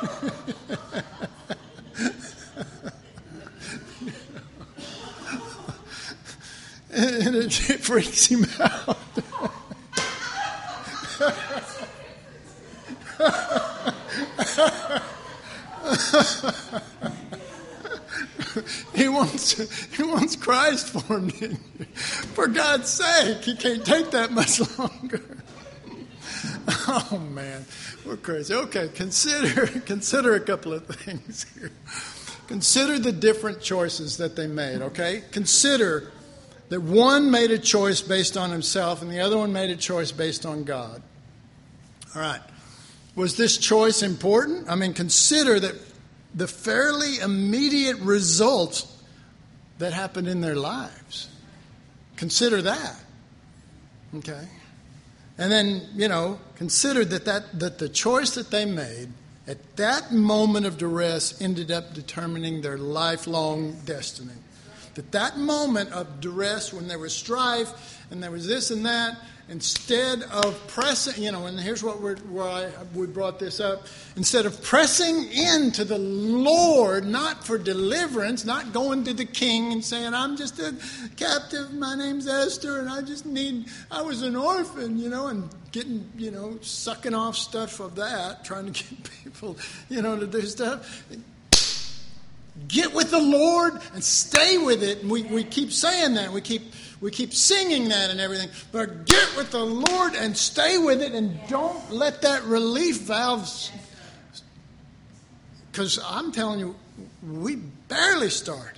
And it freaks him out. He wants Christ for him. For God's sake, he can't take that much longer. Oh man, we're crazy. Okay, consider a couple of things here. Consider the different choices that they made. Okay, consider that one made a choice based on himself, and the other one made a choice based on God. All right, was this choice important? I mean, consider that. The fairly immediate results that happened in their lives. Consider that. Okay? And then, you know, consider that the choice that they made at that moment of duress ended up determining their lifelong destiny. that moment of duress, when there was strife and there was this and that, instead of pressing, and here's why we brought this up. Instead of pressing into the Lord, not for deliverance, not going to the king and saying, I'm just a captive, my name's Esther, and I was an orphan, and getting, sucking off stuff of that, trying to get people, to do stuff. Get with the Lord and stay with it. And we keep saying that. We keep singing that and everything. But get with the Lord and stay with it, and don't let that relief valve. Because I'm telling you, we barely started.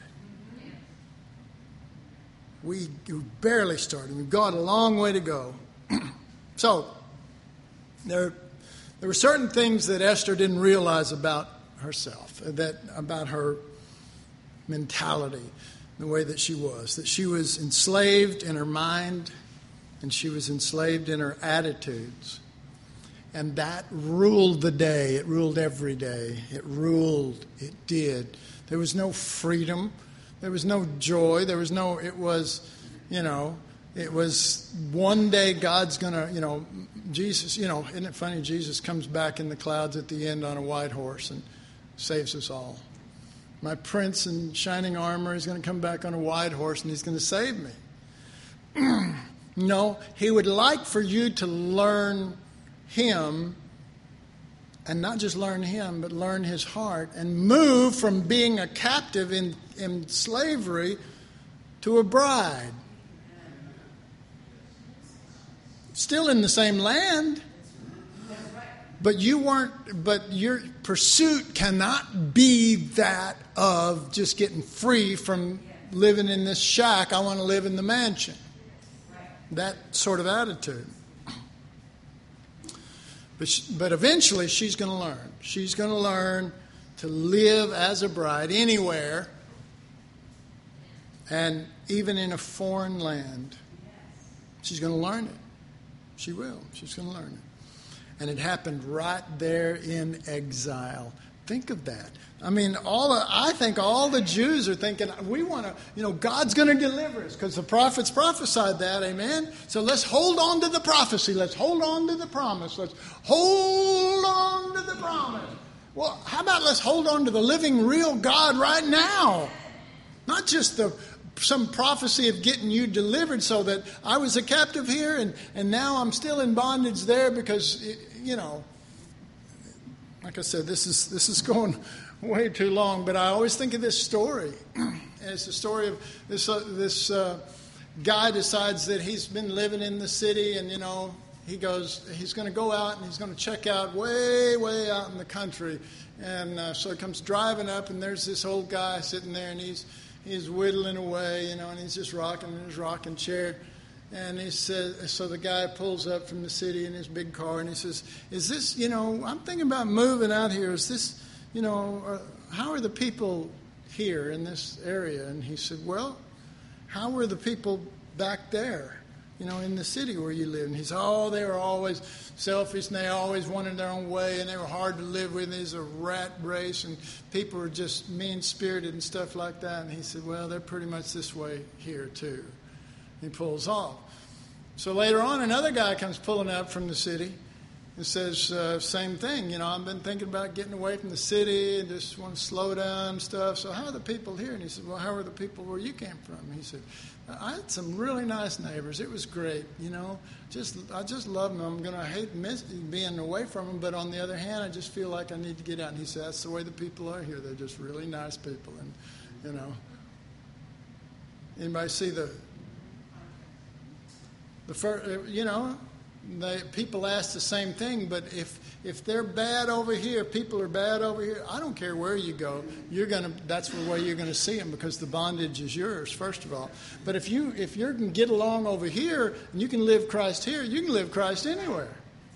We barely started. We've got a long way to go. So, there were certain things that Esther didn't realize about herself, about her mentality, the way that she was enslaved in her mind, and she was enslaved in her attitudes. And that ruled the day. It ruled every day. It did. There was no freedom. There was no joy. It was one day God's going to, Jesus, isn't it funny? Jesus comes back in the clouds at the end on a white horse and saves us all. My prince in shining armor is going to come back on a white horse and he's going to save me. No, he would like for you to learn him, and not just learn him, but learn his heart, and move from being a captive in slavery to a bride. Still in the same land. But your pursuit cannot be that of just getting free from living in this shack. I want to live in the mansion. That sort of attitude. But eventually she's going to learn. She's going to learn to live as a bride anywhere, and even in a foreign land. She's going to learn it. She will. She's going to learn it. And it happened right there in exile. Think of that. I mean, I think all the Jews are thinking, we want to, God's going to deliver us, because the prophets prophesied that, amen? So let's hold on to the prophecy. Let's hold on to the promise. Let's hold on to the promise. Well, how about let's hold on to the living, real God right now? Not just some prophecy of getting you delivered, so that I was a captive here and now I'm still in bondage there, because, like I said, this is going way too long, but I always think of this story. And it's the story of this guy decides that he's been living in the city, and, he's going to go out and he's going to check out way, way out in the country. And so he comes driving up, and there's this old guy sitting there, and he's whittling away, and he's just rocking in his rocking chair. And he says, so the guy pulls up from the city in his big car, and he says, is this, I'm thinking about moving out here. Is this, how are the people here in this area? And he said, well, how were the people back there, in the city where you live? And he said, they were always selfish, and they always wanted their own way, and they were hard to live with. There's a rat race, and people were just mean-spirited and stuff like that. And he said, well, they're pretty much this way here, too. He pulls off. So later on, another guy comes pulling up from the city and says, same thing. I've been thinking about getting away from the city and just want to slow down and stuff. So how are the people here? And he said, well, how are the people where you came from? And he said, I had some really nice neighbors. It was great, I just love them. I'm going to hate being away from them, but on the other hand, I just feel like I need to get out. And he said, that's the way the people are here. They're just really nice people. And, anybody see the first, people ask the same thing, but if they're bad over here, people are bad over here, I don't care where you go, that's the way you're going to see them, because the bondage is yours, first of all. But if you can get along over here and you can live Christ here, you can live Christ anywhere.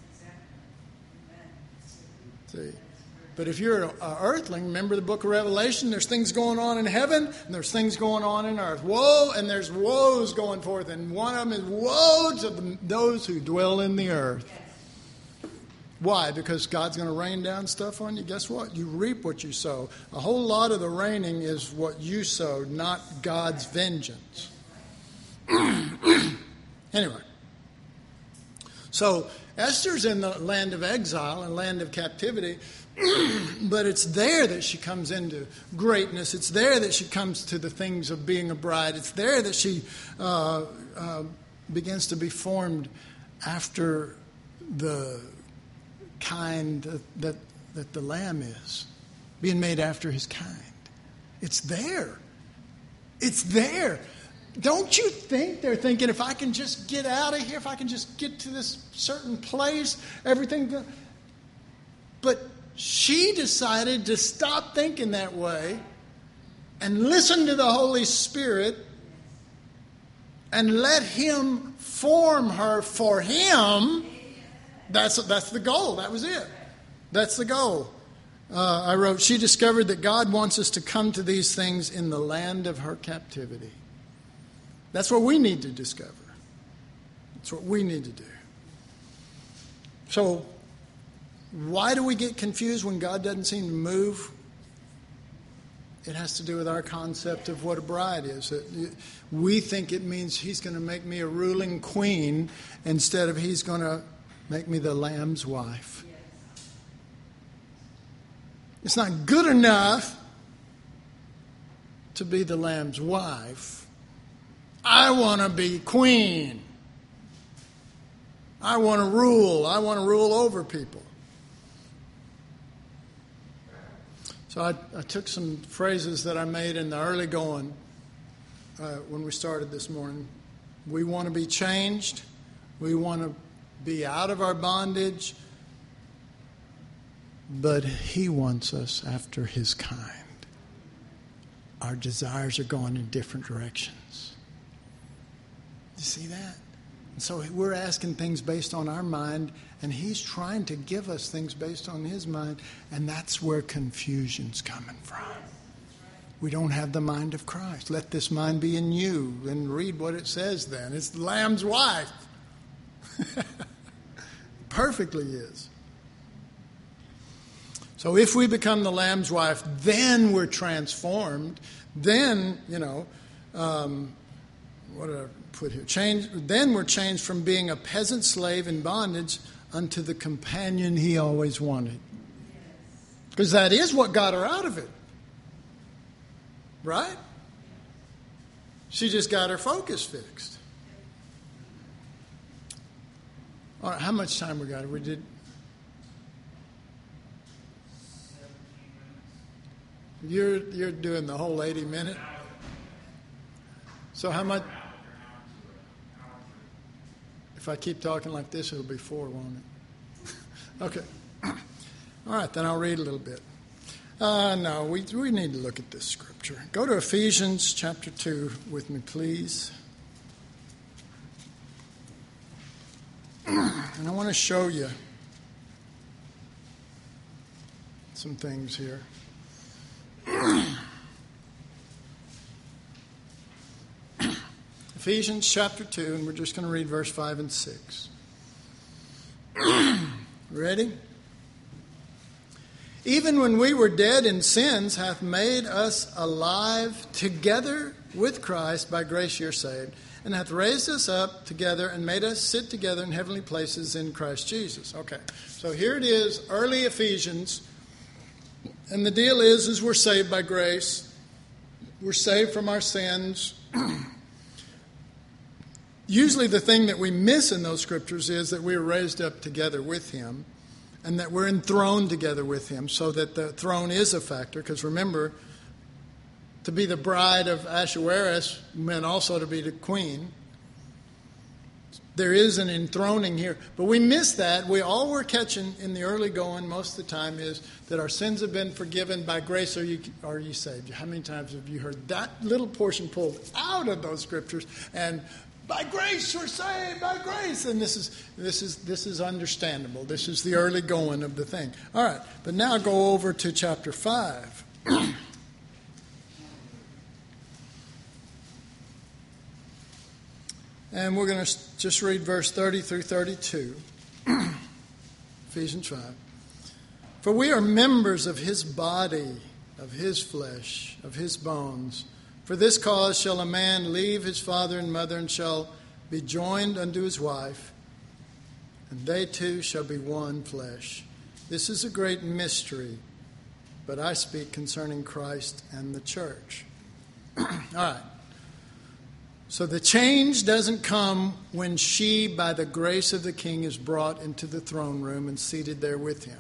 See? But if you're an earthling, remember the book of Revelation, there's things going on in heaven, and there's things going on in earth. Woe, and there's woes going forth, and one of them is woe to those who dwell in the earth. Why? Because God's going to rain down stuff on you? Guess what? You reap what you sow. A whole lot of the raining is what you sowed, not God's vengeance. Anyway. So Esther's in the land of exile and land of captivity, but it's there that she comes into greatness. It's there that she comes to the things of being a bride. It's there that she begins to be formed after the kind that the Lamb is, being made after his kind. It's there. It's there. Don't you think they're thinking, if I can just get out of here, if I can just get to this certain place, everything. But she decided to stop thinking that way and listen to the Holy Spirit and let him form her for him. That's the goal. That was it. That's the goal. I wrote, she discovered that God wants us to come to these things in the land of her captivity. That's what we need to discover. That's what we need to do. So, why do we get confused when God doesn't seem to move? It has to do with our concept of what a bride is. We think it means he's going to make me a ruling queen instead of he's going to make me the Lamb's wife. It's not good enough to be the Lamb's wife. I want to be queen. I want to rule. I want to rule over people. So I took some phrases that I made in the early going when we started this morning. We want to be changed. We want to be out of our bondage. But he wants us after his kind. Our desires are going in different directions. You see that? And so we're asking things based on our mind, and he's trying to give us things based on his mind, and that's where confusion's coming from. We don't have the mind of Christ. Let this mind be in you. And read what it says then. It's the Lamb's wife. Perfectly is. So if we become the Lamb's wife, then we're transformed. Then, what did I put here? Then we're changed from being a peasant slave in bondage unto the companion he always wanted. Because that is what got her out of it. Right? She just got her focus fixed. All right, how much time we got? We did. You're doing the whole 80 minute. So how much? If I keep talking like this, it'll be 4, won't it? Okay. All right, then I'll read a little bit. No, we need to look at this scripture. Go to Ephesians chapter 2 with me, please. And I want to show you some things here. Ephesians chapter 2, and we're just going to read verse 5 and 6. Ready? Even when we were dead in sins, hath made us alive together with Christ. By grace you're saved. And hath raised us up together and made us sit together in heavenly places in Christ Jesus. Okay, so here it is, early Ephesians. And the deal is we're saved by grace. We're saved from our sins. Usually the thing that we miss in those scriptures is that we are raised up together with him and that we're enthroned together with him, so that the throne is a factor. Because remember, to be the bride of Ahasuerus meant also to be the queen. There is an enthroning here. But we miss that. All we're catching in the early going most of the time is that our sins have been forgiven. By grace are you saved. How many times have you heard that little portion pulled out of those scriptures? And by grace we're saved, by grace. And this is understandable. This is the early going of the thing. All right, but now go over to chapter 5. And we're going to just read verse 30 through 32. Ephesians 5. For we are members of his body, of his flesh, of his bones. For this cause shall a man leave his father and mother, and shall be joined unto his wife, and they two shall be one flesh. This is a great mystery, but I speak concerning Christ and the church. All right. So the change doesn't come when she, by the grace of the king, is brought into the throne room and seated there with him.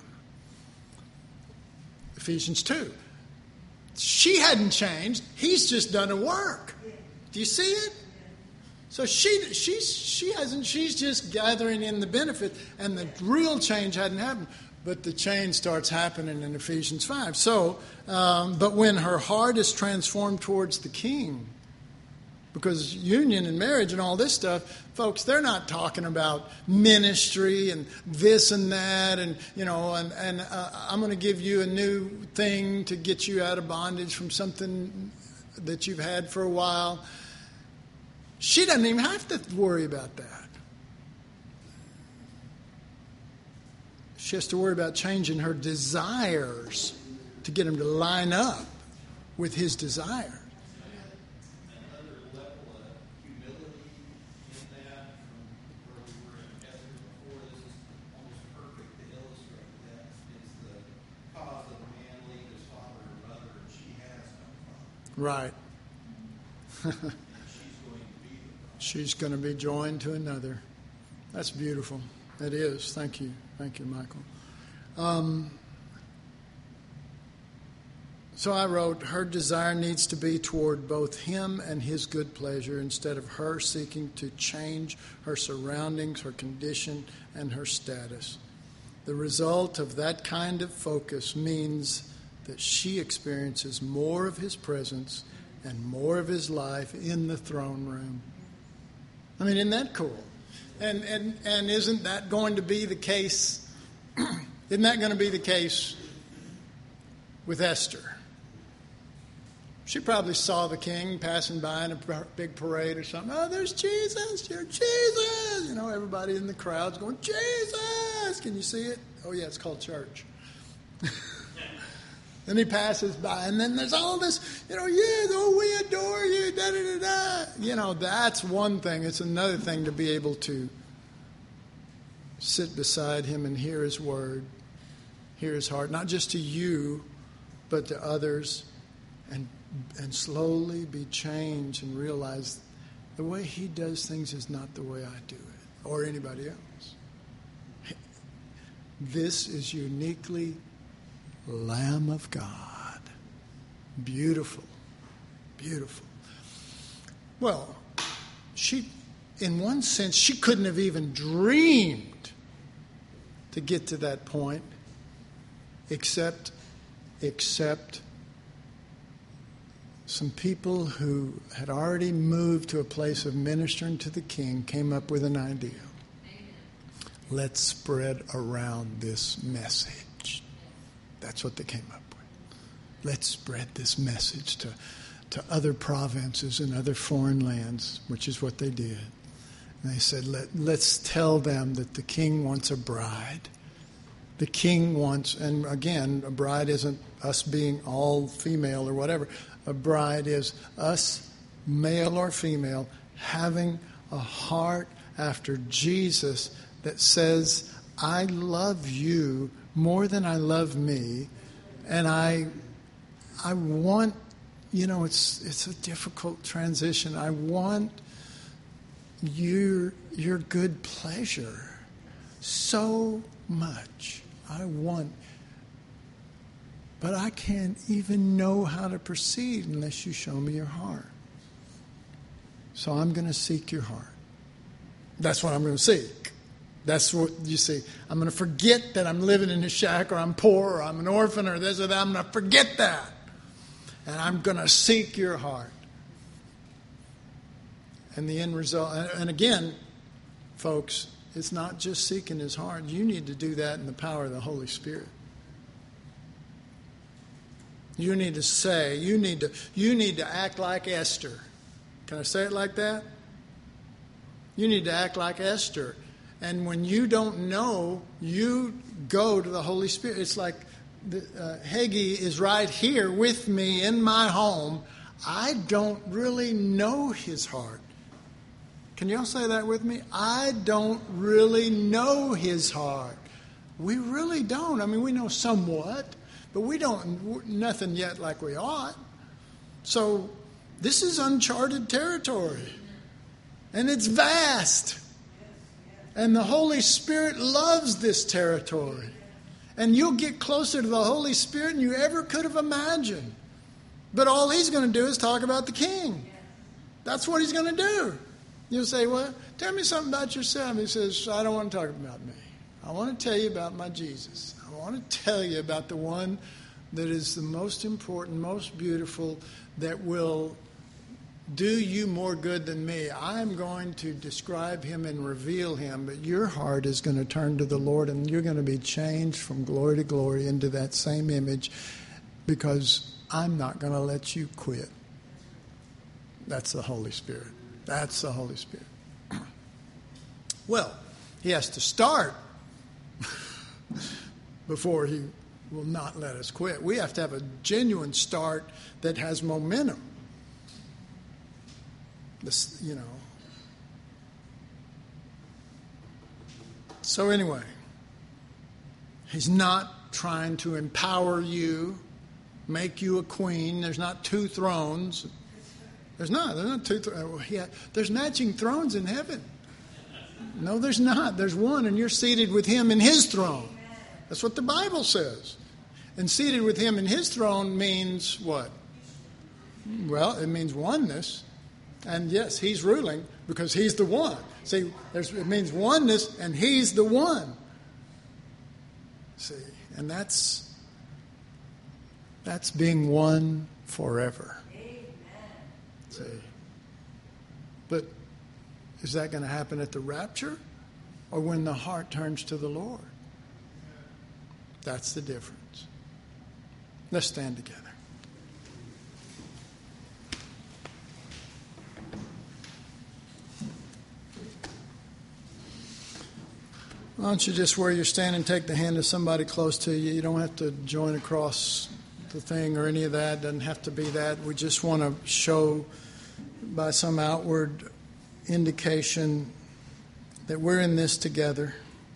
Ephesians 2. She hadn't changed. He's just done a work. Do you see it? So she hasn't. She's just gathering in the benefit, and the real change hadn't happened. But the change starts happening in Ephesians 5. So, but when her heart is transformed towards the king, because union and marriage and all this stuff, folks, they're not talking about ministry and this and that, and I'm going to give you a new thing to get you out of bondage from something that you've had for a while. She doesn't even have to worry about that. She has to worry about changing her desires to get him to line up with his desire. Another level of humility in that, from where we were in Esther before, this is almost perfect to illustrate that. It's the cause of a man leave his father or mother, and she has no father. Right. She's She's going to be joined to another. That's beautiful. It is. Thank you. Thank you, Michael. So I wrote, her desire needs to be toward both him and his good pleasure, instead of her seeking to change her surroundings, her condition, and her status. The result of that kind of focus means that she experiences more of his presence and more of his life in the throne room. I mean, isn't that cool? And isn't that going to be the case? Isn't that going to be the case with Esther? She probably saw the king passing by in a big parade or something. Oh, there's Jesus! You're Jesus! Everybody in the crowd's going, Jesus! Can you see it? Oh, yeah, it's called church. And he passes by, and then there's all this, we adore you, da-da-da-da. That's one thing. It's another thing to be able to sit beside him and hear his word, hear his heart, not just to you, but to others, and slowly be changed and realize the way he does things is not the way I do it, or anybody else. This is uniquely Lamb of God. Beautiful. Beautiful. Well, in one sense, she couldn't have even dreamed to get to that point, except some people who had already moved to a place of ministering to the king came up with an idea. Amen. Let's spread around this message. That's what they came up with. Let's spread this message to other provinces and other foreign lands, which is what they did. And they said, let's tell them that the king wants a bride. The king wants, and again, a bride isn't us being all female or whatever. A bride is us, male or female, having a heart after Jesus that says, I love you more than I love me, and I want, it's a difficult transition. I want your good pleasure so much. But I can't even know how to proceed unless you show me your heart. So I'm going to seek your heart. That's what I'm going to seek. That's what you see. I'm going to forget that I'm living in a shack, or I'm poor, or I'm an orphan, or this or that. I'm going to forget that. And I'm going to seek your heart. And the end result, and again, folks, it's not just seeking his heart. You need to do that in the power of the Holy Spirit. You need to say, you need to act like Esther. Can I say it like that? You need to act like Esther And when you don't know, you go to the Holy Spirit. It's like Hagee is right here with me in my home. I don't really know his heart. Can y'all say that with me? I don't really know his heart. We really don't. I mean, we know somewhat, but we don't, nothing yet like we ought. So this is uncharted territory. And it's vast. And the Holy Spirit loves this territory. And you'll get closer to the Holy Spirit than you ever could have imagined. But all he's going to do is talk about the King. That's what he's going to do. You'll say, well, tell me something about yourself. He says, I don't want to talk about me. I want to tell you about my Jesus. I want to tell you about the one that is the most important, most beautiful, that will do you more good than me. I'm going to describe him and reveal him, but your heart is going to turn to the Lord, and you're going to be changed from glory to glory into that same image, because I'm not going to let you quit. That's the Holy Spirit. That's the Holy Spirit. Well, he has to start before he will not let us quit. We have to have a genuine start that has momentum. This, you know. So anyway, he's not trying to empower you, make you a queen. There's not two thrones. There's not two thrones. There's matching thrones in heaven. No, there's not. There's one, and you're seated with him in his throne. That's what the Bible says. And seated with him in his throne means what? Well, it means oneness. And yes, he's ruling because he's the one. See, it means oneness, and he's the one. See, and that's being one forever. Amen. See, but is that going to happen at the rapture or when the heart turns to the Lord? That's the difference. Let's stand together. Why don't you just where you're standing take the hand of somebody close to you. You don't have to join across the thing or any of that. It doesn't have to be that. We just want to show by some outward indication that we're in this together.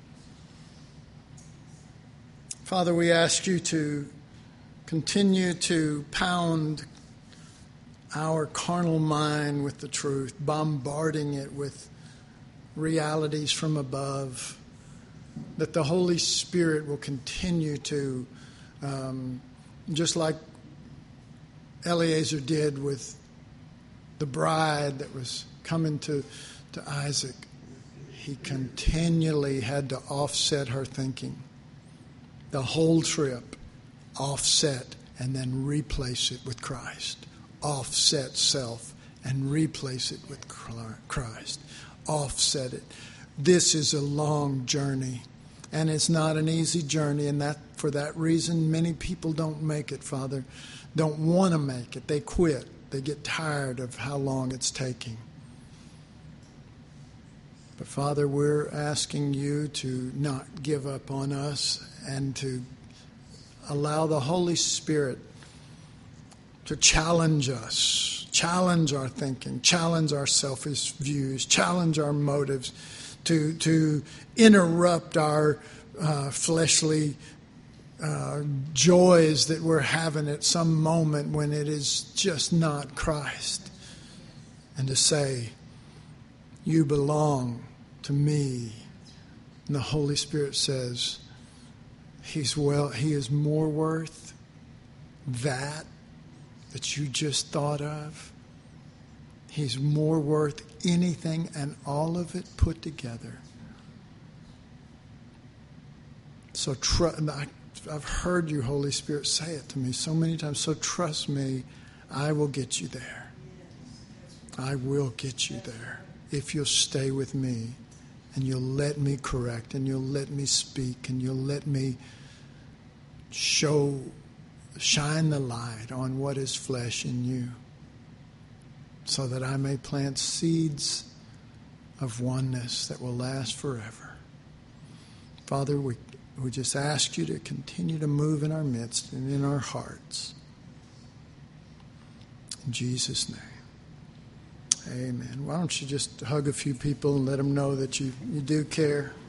Father, we ask you to continue to pound our carnal mind with the truth, bombarding it with realities from above, that the Holy Spirit will continue to, just like Eliezer did with the bride that was coming to Isaac, he continually had to offset her thinking. The whole trip, offset and then replace it with Christ. Offset self and replace it with Christ. Offset it. This is a long journey, and it's not an easy journey, and that for that reason, many people don't make it, Father, don't want to make it. They quit. They get tired of how long it's taking. But Father, we're asking you to not give up on us and to allow the Holy Spirit to challenge us, challenge our thinking, challenge our selfish views, challenge our motives, to interrupt our fleshly joys that we're having at some moment when it is just not Christ. And to say, you belong to me. And the Holy Spirit says, he is more worth that you just thought of. He's more worth anything and all of it put together. So I've heard you, Holy Spirit, say it to me so many times. So trust me, I will get you there. I will get you there if you'll stay with me and you'll let me correct and you'll let me speak and you'll let me shine the light on what is flesh in you, so that I may plant seeds of oneness that will last forever. Father, we just ask you to continue to move in our midst and in our hearts. In Jesus' name. Amen. Why don't you just hug a few people and let them know that you do care.